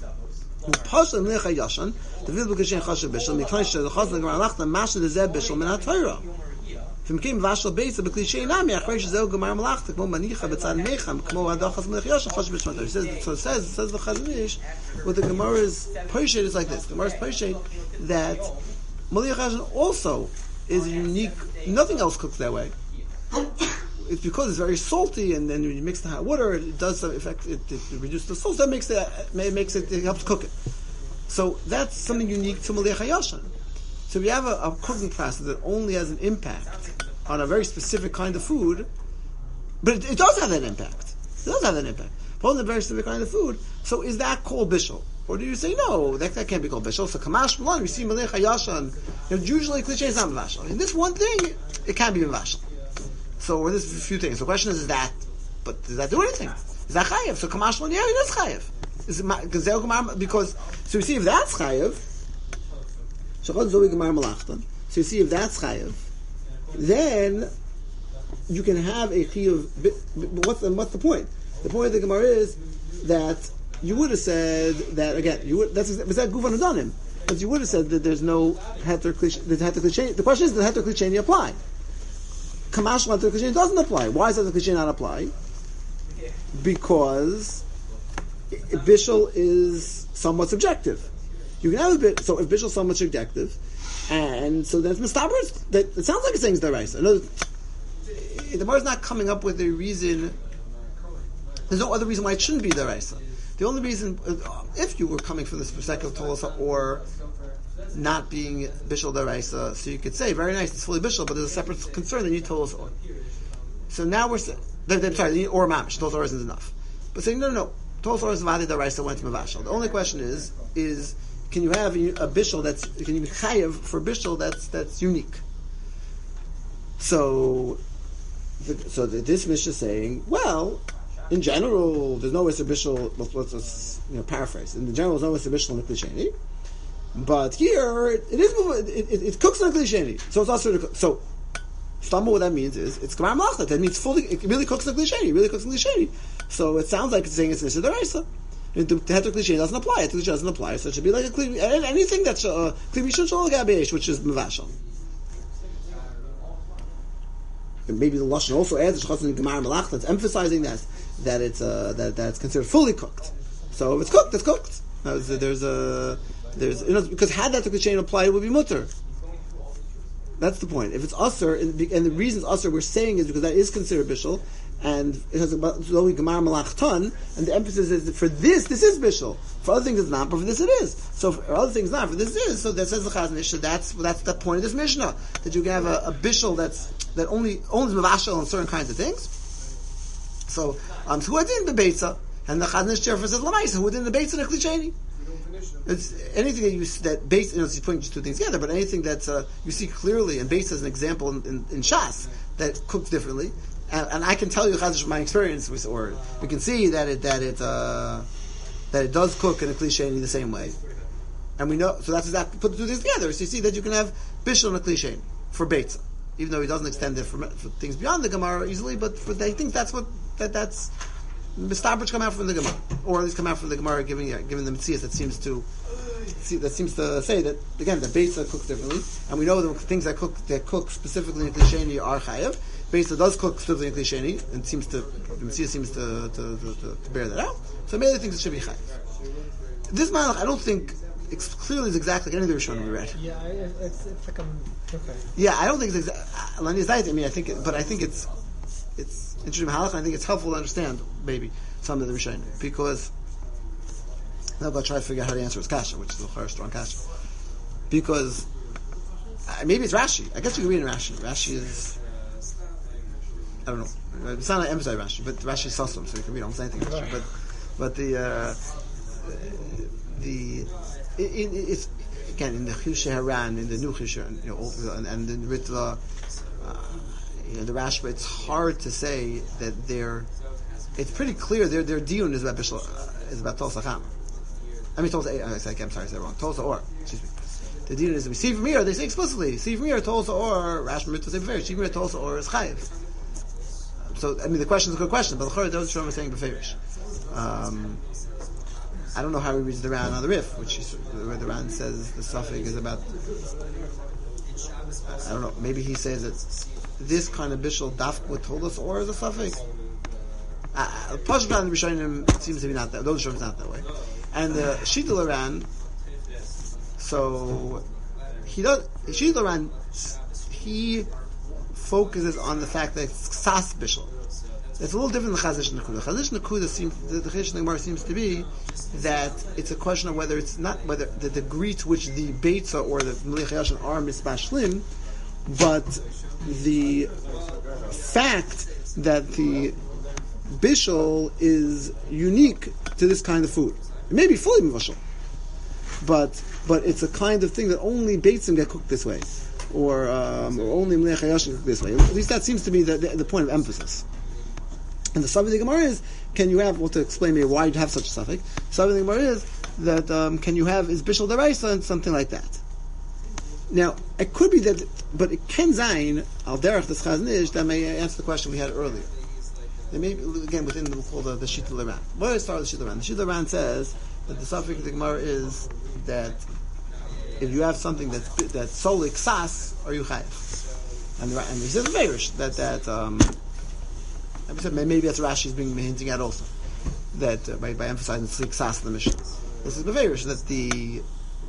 Speaker 1: From came vashal beisa b'klishay nami achrei shezeu gemar malachta kmo manicha b'tzad mecham kmo adachas melech yosha chosh b'shmatar. He says so. It says it says the Chazon Ish with the Gemara's poshet is like this. The Gemara's poshet that Maliach Yashan also is unique. Nothing else cooks that way. It's because it's very salty, and then when you mix the hot water, it does some effect. It, it reduces the salt. That makes it makes it, it helps cook it. So that's something unique to Maliach Yashan. So if you have a, a cooking process that only has an impact on a very specific kind of food, but it, it does have that impact. It does have that impact. But on a very specific kind of food, so is that called bishul? Or do you say, no, that, that can't be called bishul? So kamash malan, we see Maliach Yashan, you know, usually cliche is not mavashal. In this one thing, it can be mavashal. So, or there's a few things. The question is, is that, but does that do anything? Is that chayev? So kamash malan, yeah, it is chayev. Is it, because, so we see if that's chayev, so you see if that's chayev, then you can have a chiyuv. What's the, what's the point? The point of the Gemara is that you would have said that again. You would that's was that gufan udanim, but you would have said that there's no heter klisheni. The heter klisheni. The question is, does heter klisheni apply? Kamash heter klisheni doesn't apply. Why does heter klisheni not apply? Because bishul is somewhat subjective. You can have a bit. So if bishul is somewhat subjective, and so that's mistabers. That it sounds like it's saying it's deraisa. No, the Gemara is not coming up with a reason. There's no other reason why it shouldn't be deraisa. The only reason, if you were coming from this perspective of Tolosa or not being bishul deraisa, so you could say, very nice, it's fully bishul, but there's a separate concern that you Tolosa or. So now we're saying, sorry, or mamish, Tolosa or isn't enough. But saying, no, no, no, Tolosa or is vadi deraisa went to mavashal. The only question is, is, can you have a, a bishul that's, can you be chayev for bishul that's, that's unique? So the Gemara is saying, no, no, no, Tolosa or is vadi deraisa went to mavashal. The only question is, is, can you have a, a bishul that's, can you be chayev for bishul that's, that's unique? So So, the, so the, this Mishnah is saying, well, in general, there's no Isser Bishul. Let's, let's, let's you know, paraphrase. In general, there's no Isser Bishul in the Klisheni. But here, it is it, it, it cooks in the Klisheni. So it's also to cook. So, Stamma, what that means is, it's Gemar Malachta. That means fully, it really cooks in the Klisheni. It really cooks in the Klisheni. So it sounds like it's saying it's Nisha Daraisa. The Heter Klisheni doesn't apply. It doesn't apply. So it should be like a Kli, anything that's uh, Kli Mishon Shol Gabesh, which is Mavashal. And maybe the Lashon also adds the Gemara Malach that's emphasizing that that it's uh, that that it's considered fully cooked. So if it's cooked, it's cooked. There's a, there's a there's you know, because had that to the chain apply, it would be mutter. That's the point. If it's usher, and, and the reasons usher we're saying is because that is considered bishul, and it has only Gemara Malach ton, and the emphasis is that for this, this is bishul. For other things, it's not, but for this, it is. So for other things, not. For this, it is. So that says the Chazon Ish. That's that's the point of this Mishnah, that you can have a, a bishul that's that only owns mavashal on certain kinds of things. So, um, so who did the beitza, and the Chazon Ish says lamaisa, who did the beitza and the klisheni. It's anything that you that base, you know, he's putting just two things together, but anything that uh, you see clearly, and based as an example in, in, in Shas that cooks differently, and, and I can tell you Chazon from my experience, or we can see that it that it uh, that it does cook in a klisheni the same way, and we know. So that's exactly put the two things together. So you see that you can have bishul and a klisheni for beitza, even though he doesn't extend it for, for things beyond the Gemara easily, but for they think that's what that that's. Mistabridge come out from the Gemara, or at least come out from the Gemara, giving uh, giving the Metzias that seems to see, that seems to say that again the beitza cooks differently, and we know the things that cook that cook specifically in klisheni are chayav. Beitza does cook specifically in klisheni, and seems to the Metzias seems to to, to, to to bear that out. So many things it should be chayav. This malach, I don't think it's clearly is exactly like any of the Rishonim we read.
Speaker 2: Yeah, it's, it's like I'm okay.
Speaker 1: Yeah, I don't think it's exactly. I mean, I think, it, but I think it's it's. Interesting halach, and I think it's helpful to understand maybe some of the Rishonim, because now I'm going to try to figure out how to answer his kasha, which is a very strong kasha. Because uh, maybe it's Rashi. I guess you can read in Rashi. Rashi is I don't know. It's not an emphasize Rashi, but Rashi is Sasam, so you can read almost anything in Rashi. But but the uh, the it, it, it's again in the Chusha Haran, in the new Chusha, you know, and, and in the Ritva. Uh, You know, the Rashba, it's hard to say that they're. It's pretty clear their their diun is about Bishul, uh, is about Tulsa Cham. I mean Tulsa. I'm sorry, I'm sorry, I said wrong. Tulsa or excuse me. The diun is we see from here. They say explicitly. See from here, Tulsa or Rashba Mitzvah say beferish. See from here, Tulsa or is chayiv. So I mean the question is a good question, but the Chorah those Shalom is saying beferish. Um, I don't know how he reads the Ran on the Rif, which is where the Ran says the suffix is about. I don't know. Maybe he says that. This kind of bishul daf would told us, or is a suffix. Pashut and Rishonim seems to be not that. Those Rishonim not that way. And the Shittul Aran, so he does. Shittul Aran, he focuses on the fact that it's ksas bishul. It's a little different than Chazish Nakuda. Chazish Nakuda seems the the Chazish Nagmar seems to be that it's a question of whether it's not whether the degree to which the beitza or the Melech Yashin are mispashlim, but the fact that the bishul is unique to this kind of food. It may be fully mivashal, but but it's a kind of thing that only beitzim get cooked this way, or um, or only Melech Hayashin cooked this way. At least that seems to be the, the, the point of emphasis. And the Savi the Gemara is, can you have, well, to explain maybe why you have such a suffix, Savi the Gemara is that um, can you have is bishul deraisa and something like that. Now, it could be that, but it can zayin al derech this Chazon Ish that may answer the question we had earlier. They may again within the we'll call the, the Shittul Aran. What is start with the Shittul Aran? The Shittul Aran says that the suffix of the Gemara is that if you have something that's that's solely ksas, are you chayav? And the, and he says Meirish that that um, I said maybe that's Rashi's being hinting at also that uh, by, by emphasizing the ksas in the mission. This is Meirish that the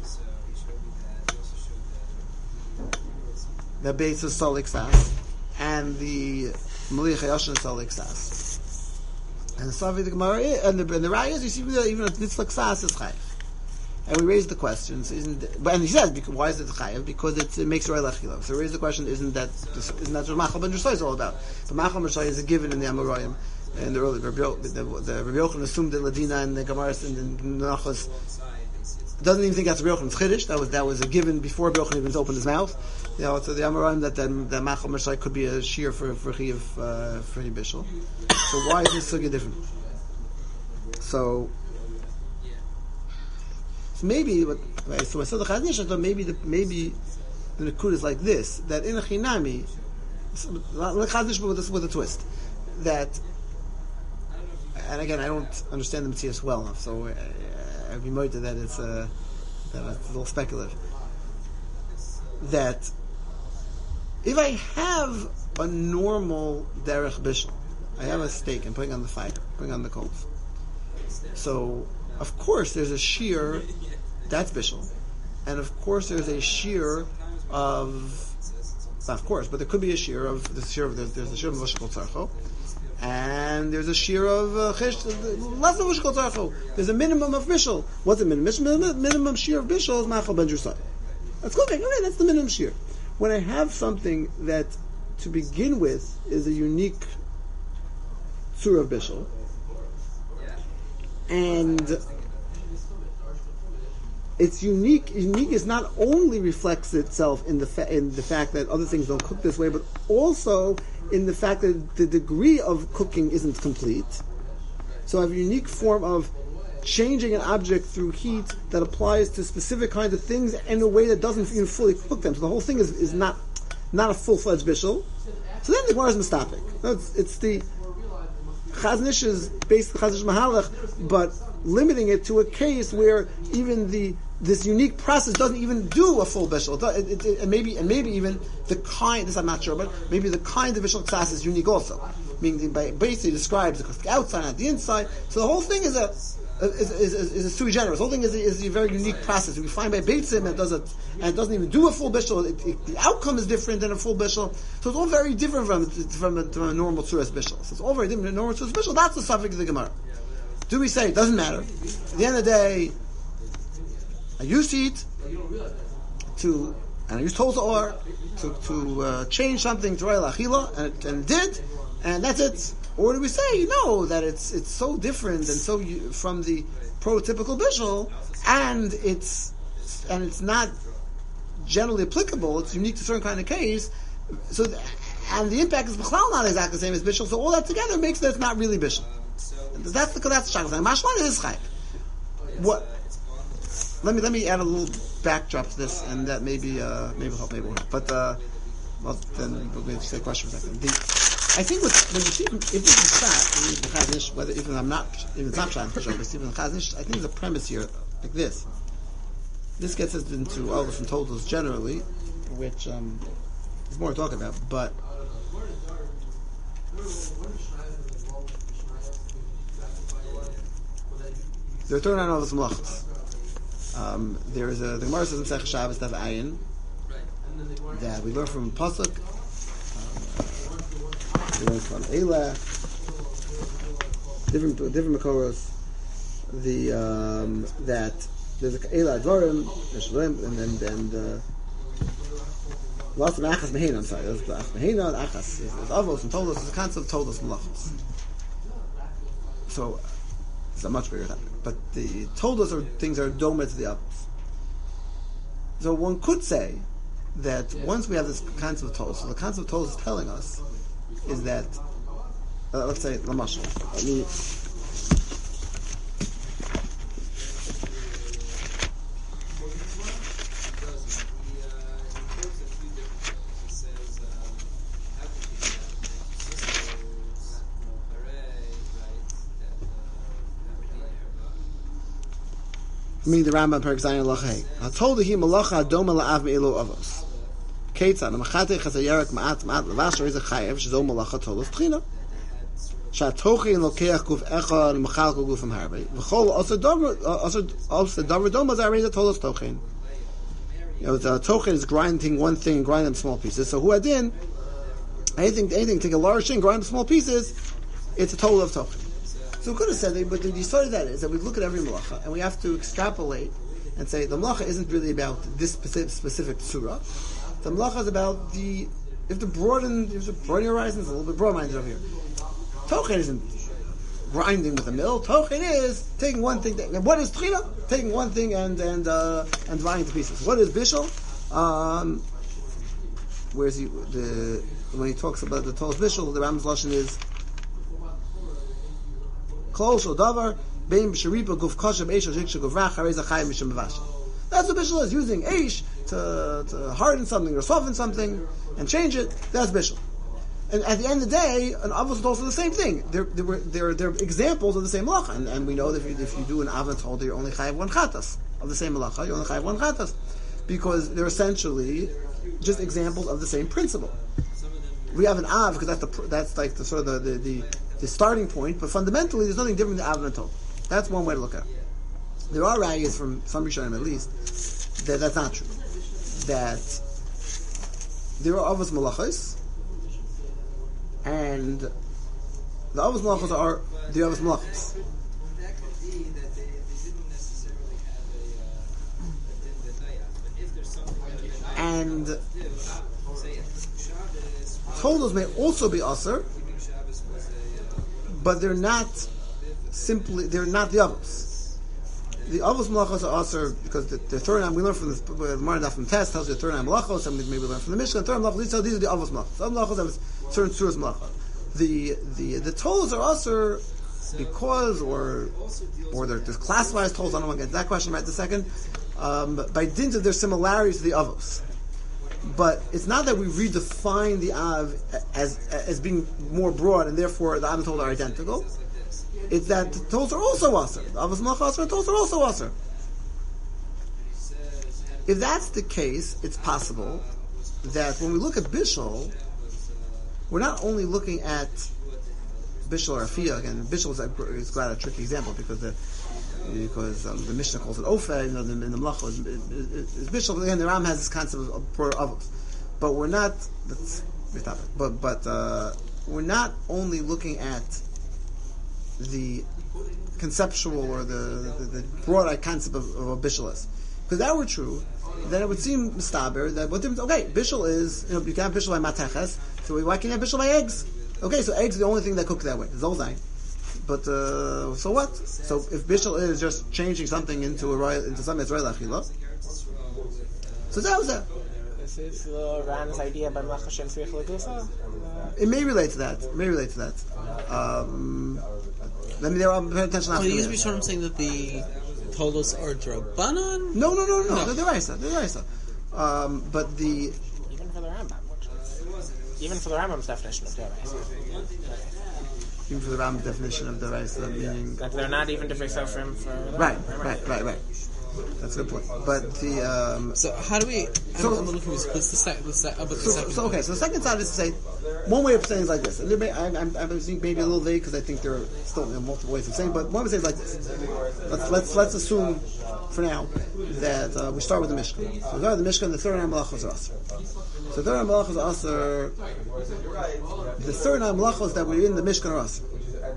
Speaker 1: the base is solely ksas and the Melech Hayashin is solely ksas. And the Savi the Gemara and the and the Raya is you see even if Nitzla ksas is chayav. And we raised the question, so isn't but and he says because, why is it chayav? Because it, it makes Roy Lechilov. So we raised the question, isn't that isn't that what Machal Ben Drusai is all about? The Machal Ben Drusai is a given in the Amoraim and the early the, the, the Rabbi Yochanan assumed that Ladina and the Gemara and the Nachos doesn't even think that's Reb Yochanan's Chiddush. That was that was a given before Reb Yochanan even opened his mouth. You know, so the Amoraim that that, that Machal Mershai could be a shear for for Chiyav uh, for Chiyav Bishul. So why is this sugya different? So, so maybe what right, so I said the Chazon Ish, I thought maybe the maybe the Nakud is like this, that in a Chinami, like Chazon Ish, but with a, with a twist, that. And again, I don't understand the Matthias well enough, so uh, I'd be motivated that it's uh, that it's a little speculative. That if I have a normal derech bishul, I have a steak and putting on the fire, putting on the coals. So, of course, there's a shear that's bishul, and of course, there's a shear of, not of course, but there could be a shear of the shear of there's, there's the shear of v'shkol tzarcho. And there's a shear of uh, chish, less than v'shkol tzarcho. There's a minimum of bishul. What's the minimum? Minimum shear of bishul is machal ben drusai. That's good. Okay, that's the minimum shear. When I have something that, to begin with, is a unique tzur of bishul, and it's unique. Uniqueness not only reflects itself in the fa- in the fact that other things don't cook this way, but also in the fact that the degree of cooking isn't complete. So I have a unique form of changing an object through heat that applies to specific kinds of things in a way that doesn't even fully cook them. So the whole thing is, is not not a full-fledged bishul. So then the Gemara is mistapik. It's, it's the Chazon Ish is basically Chazon Ish Mahalach, but limiting it to a case where even the this unique process doesn't even do a full bishul. It, it, it, and maybe and maybe even the kind, this I'm not sure, but maybe the kind of bishul class is unique also. Meaning by basically describes the outside and the inside. So the whole thing is a is, is, is, is a sui generis. The whole thing is a, is a very unique process. We find by Beitzim and it does it and it doesn't even do a full bishul. It, it, the outcome is different than a full bishul. So it's all very different from from a, from a normal tzuras bishul. So it's all very different from a normal tzuras bishul. That's the subject of the Gemara. Do we say it doesn't matter? At the end of the day, I used to eat to, and I used told or to to uh, change something to Royal Achila, and it, and it did, and that's it. Or do we say no, that it's it's so different and so you, from the prototypical bishul, and it's and it's not generally applicable. It's unique to a certain kind of case. So, th- and the impact is b'chlal not exactly the same as bishul. So all that together makes that it's not really bishul. That's the that's the shayla. Mashman is chayk. What? Let me let me add a little backdrop to this, and that maybe uh, maybe will help, maybe won't. But uh, well, then we'll maybe say a question for a second. The, I think what, when you see if this is shot, the Chazon Ish, whether even I'm not even it's not shot, but even the Chazon Ish, I think there's a premise here like this. This gets us into all the from totals generally, which um, is more to talk about, but. There are thirty-nine of us malachos. Um, there is a the Gemara says in Sech Shabbos Tav Ayin that we learn from pasuk. Um, we learn from Eila, different different makoros. The um, that there's a Eila Advarim, and then and uh, lots of Achas Mehina. I'm sorry, there's Mehina and Achas. There's Avos and Tolos. There's a concept of Tolos malachos. So. It's a much bigger topic. But the todos are things that are doma to the others. So one could say that once we have this concept of todos, so the concept of todos is telling us is that, uh, let's say, Lamashal. I mean, meaning the Rambam Perek Zayin Lachei. I told him Malacha Adoma La'av Me'elu Avos. Ketzad Amachate Chazayarek Ma'at Ma'at Lavash Reza Chayev Shzo Malacha Tolos Tchina. Shatochi and Lokeach Guf Echa and Machalko Guf Am Harbe. V'chol also Dover also also Dover Doma Zareza Tolos Tochin. You know, the Tochin is grinding one thing and grinding them small pieces. So who adin anything anything take a large thing, grind them small pieces, it's a total of Tochin. So we could have said that, but the story of that is that we look at every malacha and we have to extrapolate and say the malacha isn't really about this specific, specific surah. The malacha is about the you have to broaden, you have to broaden your horizons a little bit, broad-minded over here. Tochin isn't grinding with a mill. Tochin is taking one thing. And what is tchila? Taking one thing and and uh, and dividing to pieces. What is bishul? Um, where's he? The when he talks about the Tolos bishul, the Rambam's lashon is kol shel davar bein b'sharipa guf kashem eish shik gufrach harei zachayim mishum b'vashal. That's what bishul is, using eish to to harden something or soften something and change it. That's bishul. And at the end of the day, an avos is also the same thing. They're, they're, they're, they're examples of the same malacha. And, and we know that if you, if you do an avos holder, you're only chayav one chatas of the same malacha. You're only chayav one chatas. Because they're essentially just examples of the same principle. We have an av, because that's, the, that's like the sort of the, the, the, the starting point, but fundamentally there's nothing different than av and tov. That's one way to look at it. There are rayas from some Rishonim at least, that that's not true. That there are avos malachos, and the avos malachos are the avos malachos.
Speaker 5: That could be that they, they didn't necessarily have a, uh, a din d'naya, but if there's something that they might
Speaker 1: And
Speaker 5: do, say Shabbos,
Speaker 1: tolos may also be aser,
Speaker 5: keeping Shabbos was a, uh,
Speaker 1: but they're not simply, they're not the avos. The avos malachos are aser because the, the third time we learn from the Gemara Daf from Test tells you the third time malachos, and maybe we learn from the Mishnah. The third time malachos, these are, these are the avos malachos. Avos malachos have certain suras malacha. The the the tolos are aser because or or they're, they're classified as tolos. I don't want to get that question right this second. Um, by dint of their similarities to the avos. But it's not that we redefine the av as as being more broad and therefore the av and tolos are identical. It's that the tolos are also aser. The avos malachos and tolos are also aser. If that's the case, it's possible that when we look at bishul, we're not only looking at bishul or afiyah. Again, bishul is, a, is quite a tricky example because the because um, the Mishnah calls it ofe, you know, in the, the malacha is, is, is bishul. Again, the Ram has this concept of for avos, but we're not. That's but but uh, we're not only looking at the conceptual or the the, the broad concept of, of a bishul is. Because that were true, then it would seem mistaber that what difference? Okay, bishul is, you know, you can have bishul by mateches, so why can't you have bishul by eggs? Okay, so eggs are the only thing that cook that way. Zolzain. But uh, so what? So if bishul is just changing something into a royal, into something that's royal achila, so that was that.
Speaker 6: This is the Ran's idea by Machashem Tzrich Legusa.
Speaker 1: It may relate to that. It may relate to that. Um, I mean, there are pay attention.
Speaker 7: Are you Rishonim saying that the tolos are drabanan?
Speaker 1: No, no, no, no.
Speaker 7: No.
Speaker 1: They're deraisa. They're deraisa. Um, but the
Speaker 6: Even for the Rambam, which is, even for the Rambam's definition of Deraisa.
Speaker 1: even for the Ram definition of deraisa, meaning
Speaker 6: Like they're not even different so from for the
Speaker 1: right,
Speaker 6: Rambam.
Speaker 1: right, right, right. That's a good point. But the um,
Speaker 7: So how do we?
Speaker 1: So-
Speaker 7: I'm, I'm looking for what's the sec, the sec, about the
Speaker 1: so,
Speaker 7: second.
Speaker 1: so okay. So the second side is to say one way of saying is like this. And there may, I'm, I'm, I'm thinking maybe a little vague because I think there are still, you know, multiple ways of saying. But one way of saying is like this. Let's let's let's assume for now that uh, we start with the Mishkan. So we start with the Mishkan. The third nine malachos are aser. So the third nine malachos are aser. The third nine malachos that we're in the Mishkan are aser.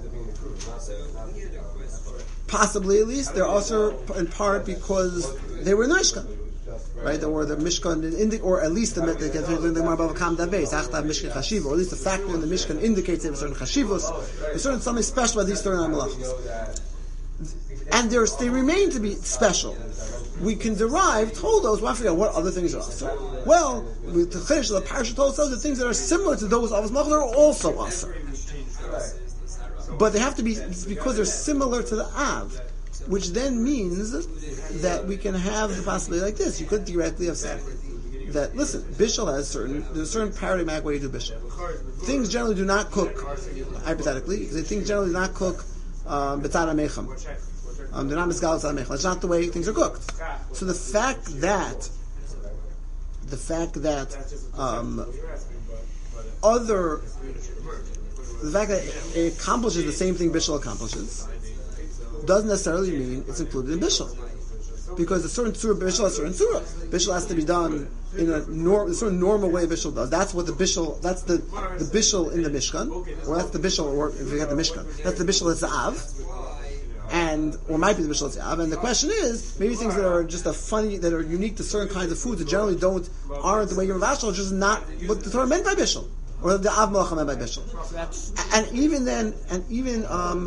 Speaker 1: Possibly, at least, they're also in part because they were in the Mishkan, right? Or the Mishkan, indi- or at least the the the Gemara Kam Dabeis, Achtav Mishkan Chashiva, or at least the factor in the Mishkan indicates there was certain Chashivos, there's certain something special about these thirty-nine malachos, and there's they remain to be special. We can derive told those. Well, I forget what other things are also. Well, with the Chiddush of the Parsha told us the things that are similar to those of malachos are also also. But they have to be because they're similar to the Av, which then means that we can have the possibility like this. You could theoretically have said that, listen, bishul has certain, there's a certain paradigmatic way to do bishul. Things generally do not cook, hypothetically, because things generally do not cook um, b'tzad mecham. Um, they're not misgal b'tzad mecham. That's not the way things are cooked. So the fact that, the fact that um, other the fact that it accomplishes the same thing bishul accomplishes doesn't necessarily mean it's included in bishul, because a certain surah bishul has a certain surah. Bishul has to be done in a, nor, a certain normal way bishul does. That's what the bishul. That's the the bishul in the Mishkan, or that's the bishul. Or if you get the Mishkan, that's the bishul that's the Av, and or might be the bishul that's the Av. And the question is, maybe things that are just a funny, that are unique to certain kinds of foods that generally don't aren't the way you're vashal, just not what the Torah meant by bishul. Or the Av Malacha meant by Bishul. And even then, and even um,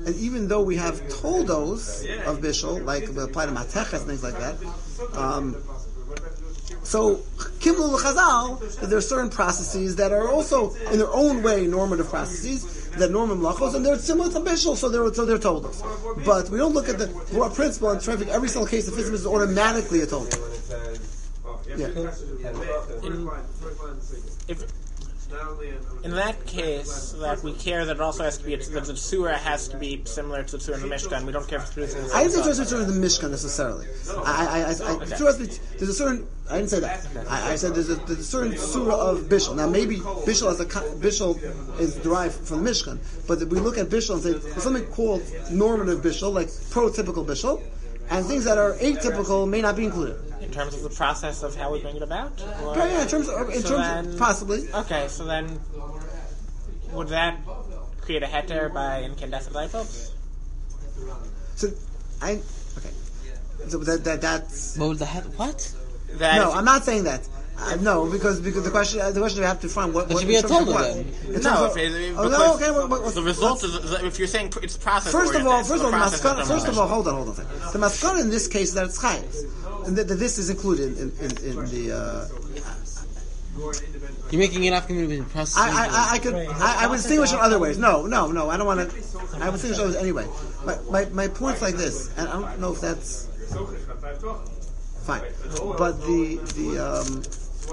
Speaker 1: and even though we have toldos of bishul, like we apply to mateches and things like that, um, so Kimlu Chazal, there are certain processes that are also in their own way normative processes that norm melachos, and they're similar to bishul, so they're so they're toldos. But we don't look at the broad principle and try to think every single case of physics is automatically a toldo. Yeah.
Speaker 6: In, if, in that case, that we care that it also has to be, that the surah has to be similar to the surah in the Mishkan. We don't care if it's producing the same
Speaker 1: I didn't say
Speaker 6: sauce.
Speaker 1: it's surah in the Mishkan necessarily. I, I, I, I,
Speaker 6: Okay.
Speaker 1: surah has to be- there's a certain. I didn't say that. I, I said there's a, there's a certain surah of bishul. Now maybe bishul as a co- bishul is derived from the Mishkan, but if we look at bishul and say there's something called normative bishul, like prototypical bishul, and things that are atypical may not be included.
Speaker 6: In terms of the process of how we bring it about? Or-
Speaker 1: Yeah, yeah, in terms of, in
Speaker 6: So
Speaker 1: terms
Speaker 6: then-
Speaker 1: of possibly.
Speaker 6: Okay, so then would that create a heter by incandescent light bulbs?
Speaker 1: So I okay. So that that that's
Speaker 7: What was the head? What?
Speaker 6: That
Speaker 1: no.
Speaker 6: if-
Speaker 1: I'm not saying that. Uh, no, because because the question the question we have to find what
Speaker 7: That
Speaker 1: what
Speaker 7: should be
Speaker 1: in
Speaker 7: a
Speaker 1: terms of
Speaker 7: total
Speaker 1: what?
Speaker 7: then.
Speaker 1: In terms
Speaker 6: No,
Speaker 1: of-
Speaker 6: if it-
Speaker 1: oh,
Speaker 6: because
Speaker 1: no, okay. What, what, what,
Speaker 6: the result
Speaker 1: let's-
Speaker 6: is, if you're saying it's process
Speaker 1: First of all,
Speaker 6: oriented,
Speaker 1: first
Speaker 6: so
Speaker 1: of all, the
Speaker 6: process is
Speaker 1: maskana,
Speaker 6: the
Speaker 1: first of
Speaker 6: motion.
Speaker 1: all, hold on, hold on a second. The maskana in this case is that it's chayes, and that, that this is included in in, in the. Uh,
Speaker 7: You're making it after between process.
Speaker 1: I, I, I, I could I, I would distinguish it other ways. No, no, no. I don't want to. I would distinguish others anyway. My, my my point's like this, and I don't know if that's fine. But the the um.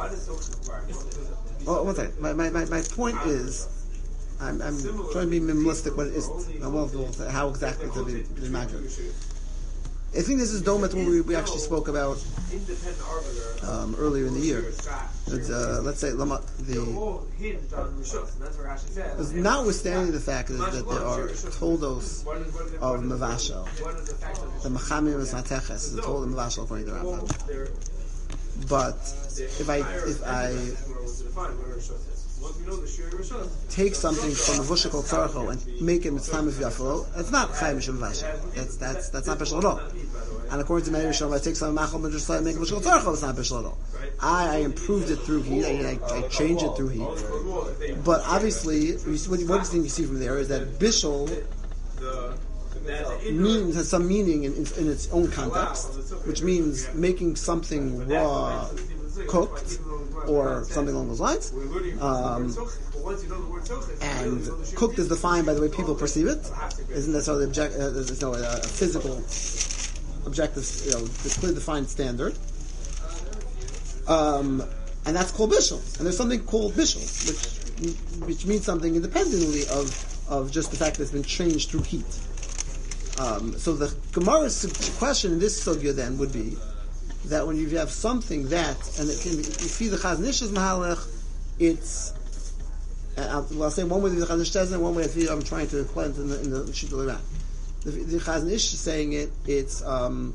Speaker 1: Oh, one second. My, my, my, my point is, I'm, I'm trying to be minimalistic, but it isn't. I won't know how exactly to be imagine. I think this is domet what we, we actually spoke about um, earlier in the year. It's, uh, let's say lama, the notwithstanding the fact is that there are toldos of mavashel, the machamim is mateches is a told of mavashel according to the Rambam. But if I if I take something from a vusha called tzarcho and make it mitzvah yaflo, that's not chayim mishum vashel. That's that's that's not bishul at all. And according to Meir Rishon, if I take some machal and just make a vusha called tzarcho, it's not bishul at all. I, I improved it through heat. I, I, I changed it through heat. But obviously, what one thing you see from there is that bishul means has some meaning in, in, in its own context, which means making something raw cooked or something along those lines. Um, and cooked is defined by the way people perceive it. Isn't necessarily object. Uh, there's no uh, a physical objective, you know, the clear defined standard. Um, and that's called bishul. And there's something called bishul, which which means something independently of of just the fact that it's been changed through heat. Um, so the Gemara's question in this sugya then would be that when you have something that, and it can be, if you the Chazon Ish is mahalech, it's, uh, well, I'll say one way the Chazon Ish says it, one way I'm trying to explain it in the, in the Shittul Iran. The, the Chazon Ish is saying it, it's, um,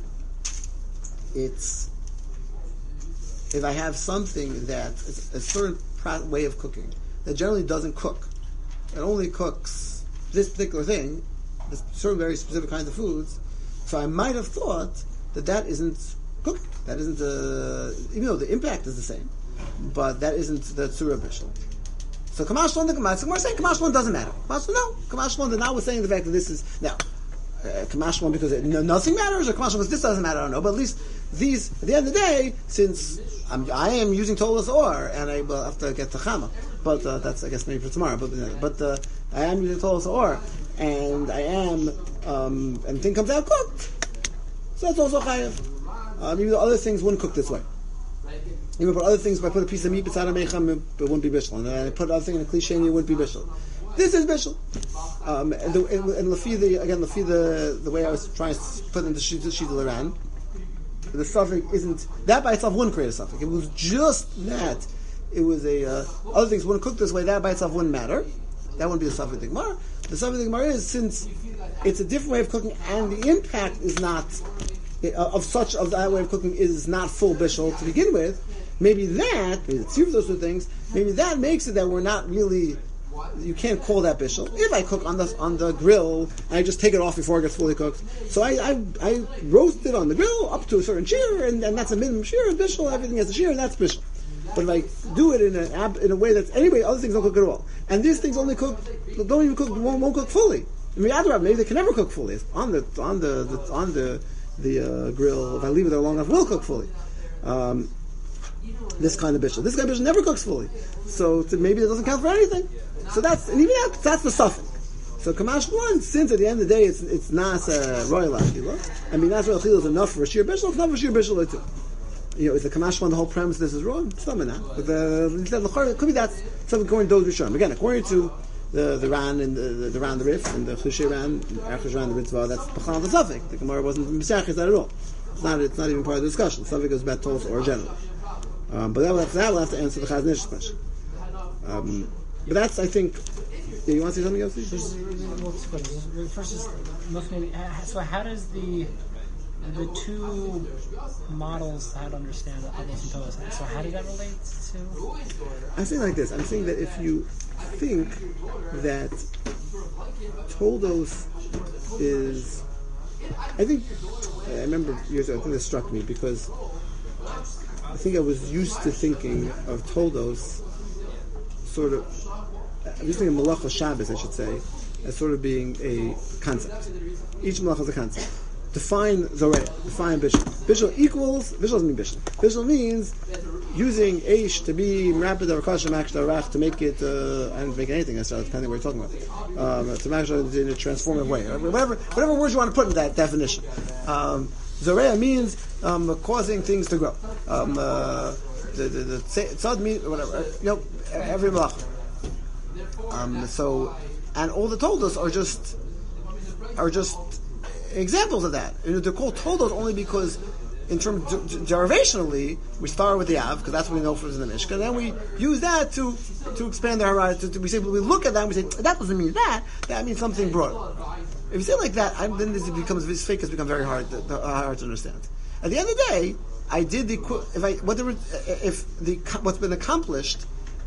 Speaker 1: it's, if I have something that is a certain pro- way of cooking that generally doesn't cook, it only cooks this particular thing, this certain very specific kinds of foods, so I might have thought that that isn't cooking. That isn't the, even though the impact is the same, but that isn't the tzura bishul. So Kamash Lon, the Kamash, we're saying Kamash Lon doesn't matter. Kamash Lon, no. Kamash Lon, now we're saying the fact that this is, now, uh, Kamash Lon because it, no, nothing matters, or Kamash Lon because this doesn't matter, I don't know, but at least these, at the end of the day, since I'm, I am using Tolas Or, and I will have to get to Chama, but uh, that's, I guess, maybe for tomorrow, but, uh, but uh, I am using Tolas Or, and I am, um, and thing comes out cooked, so that's also chayav. Um, even though other things wouldn't cook this way. Even put other things, if I put a piece of meat beside a mecham, it wouldn't be bishul. And I put other thing in a cliche, it wouldn't be bishul. This is bishul. Um, and, the, and, and Lafi, the, again, Lafi, the, the way I was trying to put into Shidduch Iran, the suffix isn't, that by itself wouldn't create a suffix. It was just that. It was a, uh, other things wouldn't cook this way, that by itself wouldn't matter. That wouldn't be a suffix of the Gemara. The suffix of the Gemara is, since it's a different way of cooking, and the impact is not, of such of that way of cooking is not full bishul to begin with, maybe that, maybe the two of those two things, maybe that makes it that we're not really, you can't call that bishul. If I cook on the on the grill and I just take it off before it gets fully cooked, so I I, I roast it on the grill up to a certain shear, and, and that's a minimum shear, and bishul, everything has a shear, and that's bishul. But if I do it in a in a way that's anyway, other things don't cook at all, and these things only cook, don't even cook, won't, won't cook fully. I mean, maybe they can never cook fully. On the on the, the on the the uh, grill, if I leave it there long enough, will cook fully. Um, this kind of bishul. This kind of bishul never cooks fully. So to, maybe it doesn't count for anything. So that's and even that, that's the suffix. So Kamash one, since at the end of the day it's it's nas uh, royal achila. I mean, nas royal achila is enough for a sheer bishul. It's not for a sheer bishul too. You know, is the Kamash one the whole premise? This is wrong. Some of that, but the it could be that's something according to those Rishonim. Again, according to the the Ran and the the, the Ran the Rif and the Chushay Ran, Erchish Ran the Ritzvah, that's B'chal the suffix. The Gemara wasn't misachis that at all. It's not. It's not even part of the discussion. Suffix goes back to us or general. Um, but that will, have, that will have to answer the Chazon Ish's question. Um, but that's, I think. Yeah, you want to say something else?
Speaker 2: First, is, so how does the the two models how to understand Avos and Tolos? So how does that relate to?
Speaker 1: I'm saying like this. I'm saying that if you think that Toldos is, I think I remember years ago. I think this struck me because I think I was used to thinking of Toldos sort of. I'm just thinking of Malacha Shabbos, I should say, as sort of being a concept. Each Malacha is a concept. Define Zoreya, define Bishul. Bishul equals, Bishul doesn't mean Bishul. Bishul means using Eish to be rapid or Kashim Akshta Rach to make it, uh, I didn't make anything necessarily, depending on what you're talking about. Um, to make it in a transformative way. Whatever, whatever words you want to put in that definition. Um, Zoreya means um, causing things to grow. Um, uh, the, the, the, tzad means, whatever, you know, every Malacha. Um, so, and all the toldos are just are just examples of that. You know, they're called toldos only because, in terms derivationally, we start with the av because that's what we know from the Mishkan, and then we use that to to expand the horizon. To, to, we say we look at that and we say that doesn't mean that. That means something broader. If you say it like that, I, then this becomes this fake has become very hard to, to, hard to understand. At the end of the day, I did the if I what the, if the what's been accomplished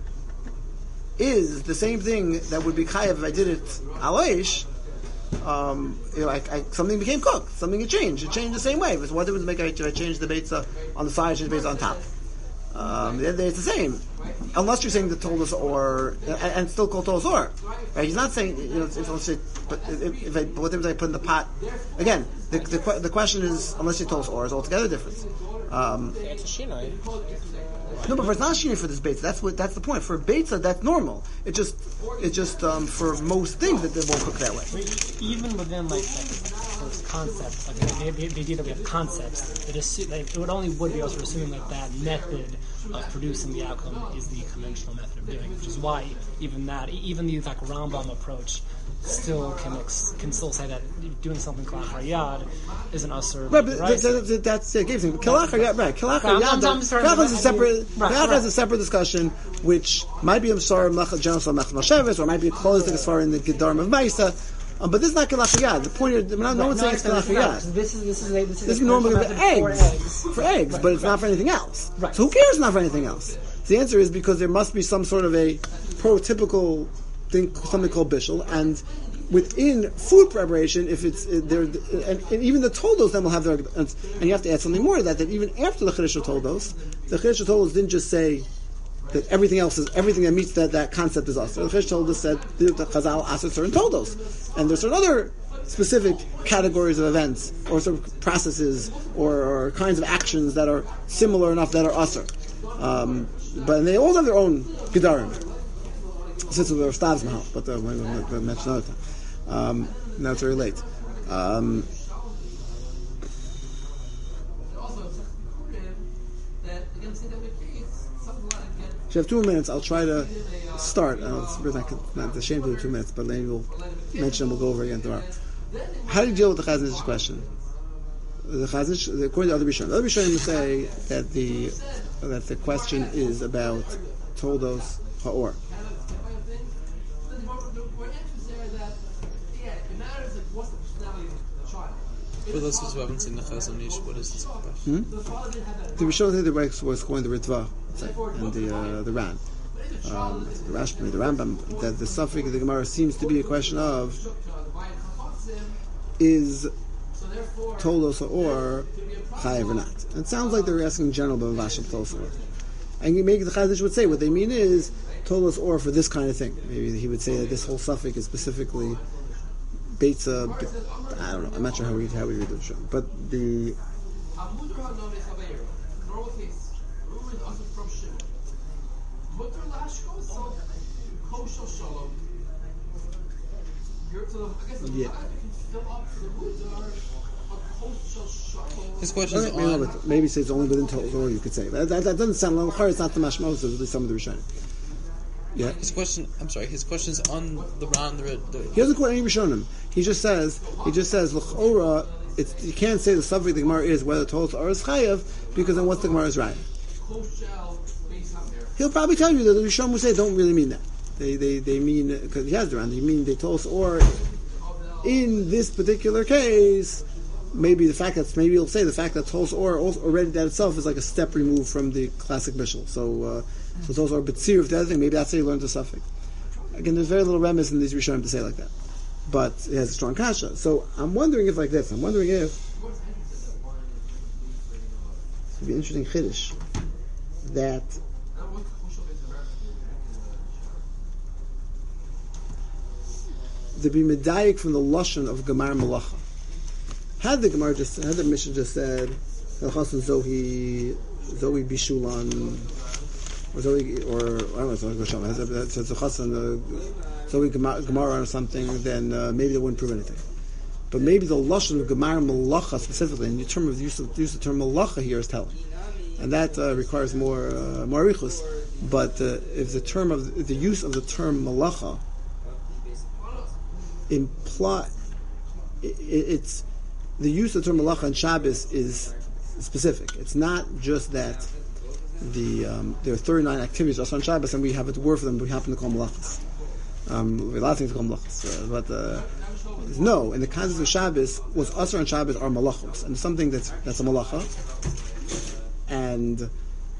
Speaker 1: is the same thing that would be chayav if I did it aloish. Um, you know, I, I, something became cooked. Something had changed. It changed the same way. What difference make I, I change the beitza on the side, change the beitza on top? Um, the other day it's the same, unless you're saying the toldos or and, and still called toldos or. Right? He's not saying you know. If, if, say, but if, if I, what difference I put in the pot? Again, the the, the question is unless you toldos or is altogether different. Um,
Speaker 6: it's a shinoi.
Speaker 1: No, but for it's not shini for this beitza. That's what. That's the point. For beitza, that's normal. It just, it just um, for most things that they won't cook that way.
Speaker 2: Even within like, like those concepts, like the, the, the idea that we have concepts, it, assume, like, it would only would be also assuming that that method of producing the outcome is the conventional method of doing it, which is why even that, even the like Rambam approach, still can ex- can still say that doing something kalach hariyad is an usur.
Speaker 1: Right, but that, that, that's the game thing. Kalach hariyad, right? Kalach hariyad. Kalach is a separate. Kalach is a separate discussion, which might be a sar general sar machmasheves, or might be closed as far in the gedarim of Maisa. Um, but this is not kalach hariyad. The point here, no, no one's saying it's kalach hariyad.
Speaker 2: This is this is a, this is,
Speaker 1: this is normally for eggs,
Speaker 2: for eggs,
Speaker 1: for eggs, right, but it's not for anything else.
Speaker 2: Right.
Speaker 1: So who cares? Not for anything else. The answer is because there must be some sort of a prototypical thing, something called bishul, and within food preparation, if it's uh, there, and, and even the toldos then will have their, and, and you have to add something more to that. That even after the Chiddush toldos, the Chiddush toldos didn't just say that everything else is everything that meets that, that concept is us. The Chiddush toldos said the Chazal asked certain toldos, and there's certain other specific categories of events or sort of processes or, or kinds of actions that are similar enough that are usher. Um, but they all have their own gedarim. Since there are stavs now, but uh, we'll mention another time. Um, now it's very late. Um, if you have two minutes, I'll try to start. Uh, it's not, not a shame to do two minutes, but maybe we'll mention and we'll go over again tomorrow. How do you deal with the Chazon Ish's question? The Chazon Ish, according to other Rishonim, the other Rishonim say that the that the question is about Toldos Ha'or.
Speaker 7: For those who haven't seen the Chazon Ish, what is this question?
Speaker 1: Hmm? The Rishonim the way was going the Ritva and the uh, the Ran, um, the Rashbi, the Rambam. That the suffix of the Gemara seems to be a question of is Toldos or Chayav or not. And it sounds like they're asking in general about Vashab Toldos or. And you make the Chazon Ish would say what they mean is Toldos or for this kind of thing. Maybe he would say that this whole suffix is specifically Beitza. I don't know. I'm not sure how we how we read the Rishon, but the. Yeah.
Speaker 7: His question is
Speaker 1: Okay,
Speaker 7: on.
Speaker 1: maybe, maybe say it's only within total, or you could say that. That, that doesn't sound like it's not the mashmos of at least some of the Rishonim. Yeah.
Speaker 7: His question. I'm sorry. His question is on the Ran. The, the,
Speaker 1: He doesn't quote any Rishonim. He just says he just says l'chora. It's you can't say the suffix the Gemara is whether total or is chayav because then what's the Gemara's right? He'll probably tell you that the Rishonim will say don't really mean that. They they they mean because he has the Ran. They mean they told us or in this particular case. Maybe the fact that maybe he'll say the fact that Tos Or already that itself is like a step removed from the classic Bishul. So uh, so Tos Or B'tzir of the other thing. Maybe that's how you learn the suffix. Again, there's very little remiss in these Rishonim to say like that, but it has a strong kasha. So I'm wondering if like this. I'm wondering if it would be an interesting chiddush that there be medayik from the lashon of Gemar Malacha. Had the Gemara just, had the Mishnah just said, Elchasan Zohi, Zohi Bishulan, or Zohi, or, I don't know, Zohi Goshem, it says Elchasan, Zohi Gemara or something, then uh, maybe they wouldn't prove anything. But maybe the Lashon of Gemara Malacha specifically, and the term of the use of, the use of the term Malacha here is telling. And that uh, requires more, uh, more arichus. But uh, if the term of, if the use of the term Malacha imply, it, it's, the use of the term malacha and Shabbos is specific. It's not just that the um, there are thirty-nine activities also on Shabbos and we have a word for them, but we happen to call malachas. Um, we have a lot of things to call malachas. Uh, but uh, no, in the context of Shabbos, what's usher on Shabbos are malachos. And something that's that's a malacha. And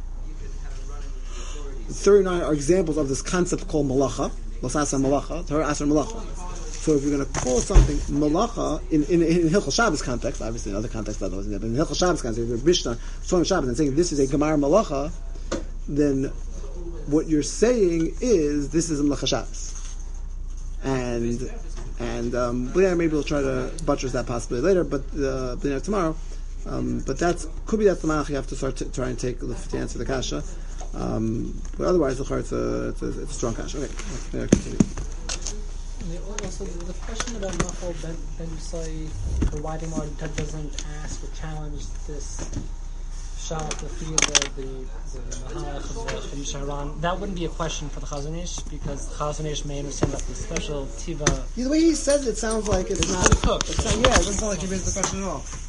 Speaker 1: thirty-nine are examples of this concept called malacha. Lasasa malacha, Torah asar malacha. So if you're going to call something malacha in in, in Hilchos Shabbos context, obviously in other contexts that wasn't there, but in Hilchos Shabbos context, if you're Mishnah talking Shabbos and saying this is a Gemara malacha, then what you're saying is this is a malacha Shabbos, and and um, maybe we'll try to buttress that possibility later, but uh, tomorrow. Um, but that's could be that's the malach you have to start to try and take to answer the kasha. Um, but otherwise, it's a, it's a, it's a strong kasha. Okay, let's continue.
Speaker 2: Also, the question about Nafal Ben Ben Yisai, or why the Gemara doesn't ask or challenge this shot the field of the the Mahalach of the Yisharan, that wouldn't be a question for the Chazon Ish because the Chazon Ish may understand that the special tiva.
Speaker 1: Yeah, the way he says it sounds like it's not.
Speaker 2: Cooked.
Speaker 1: It's not, yeah, it doesn't sound like he raised the question at all.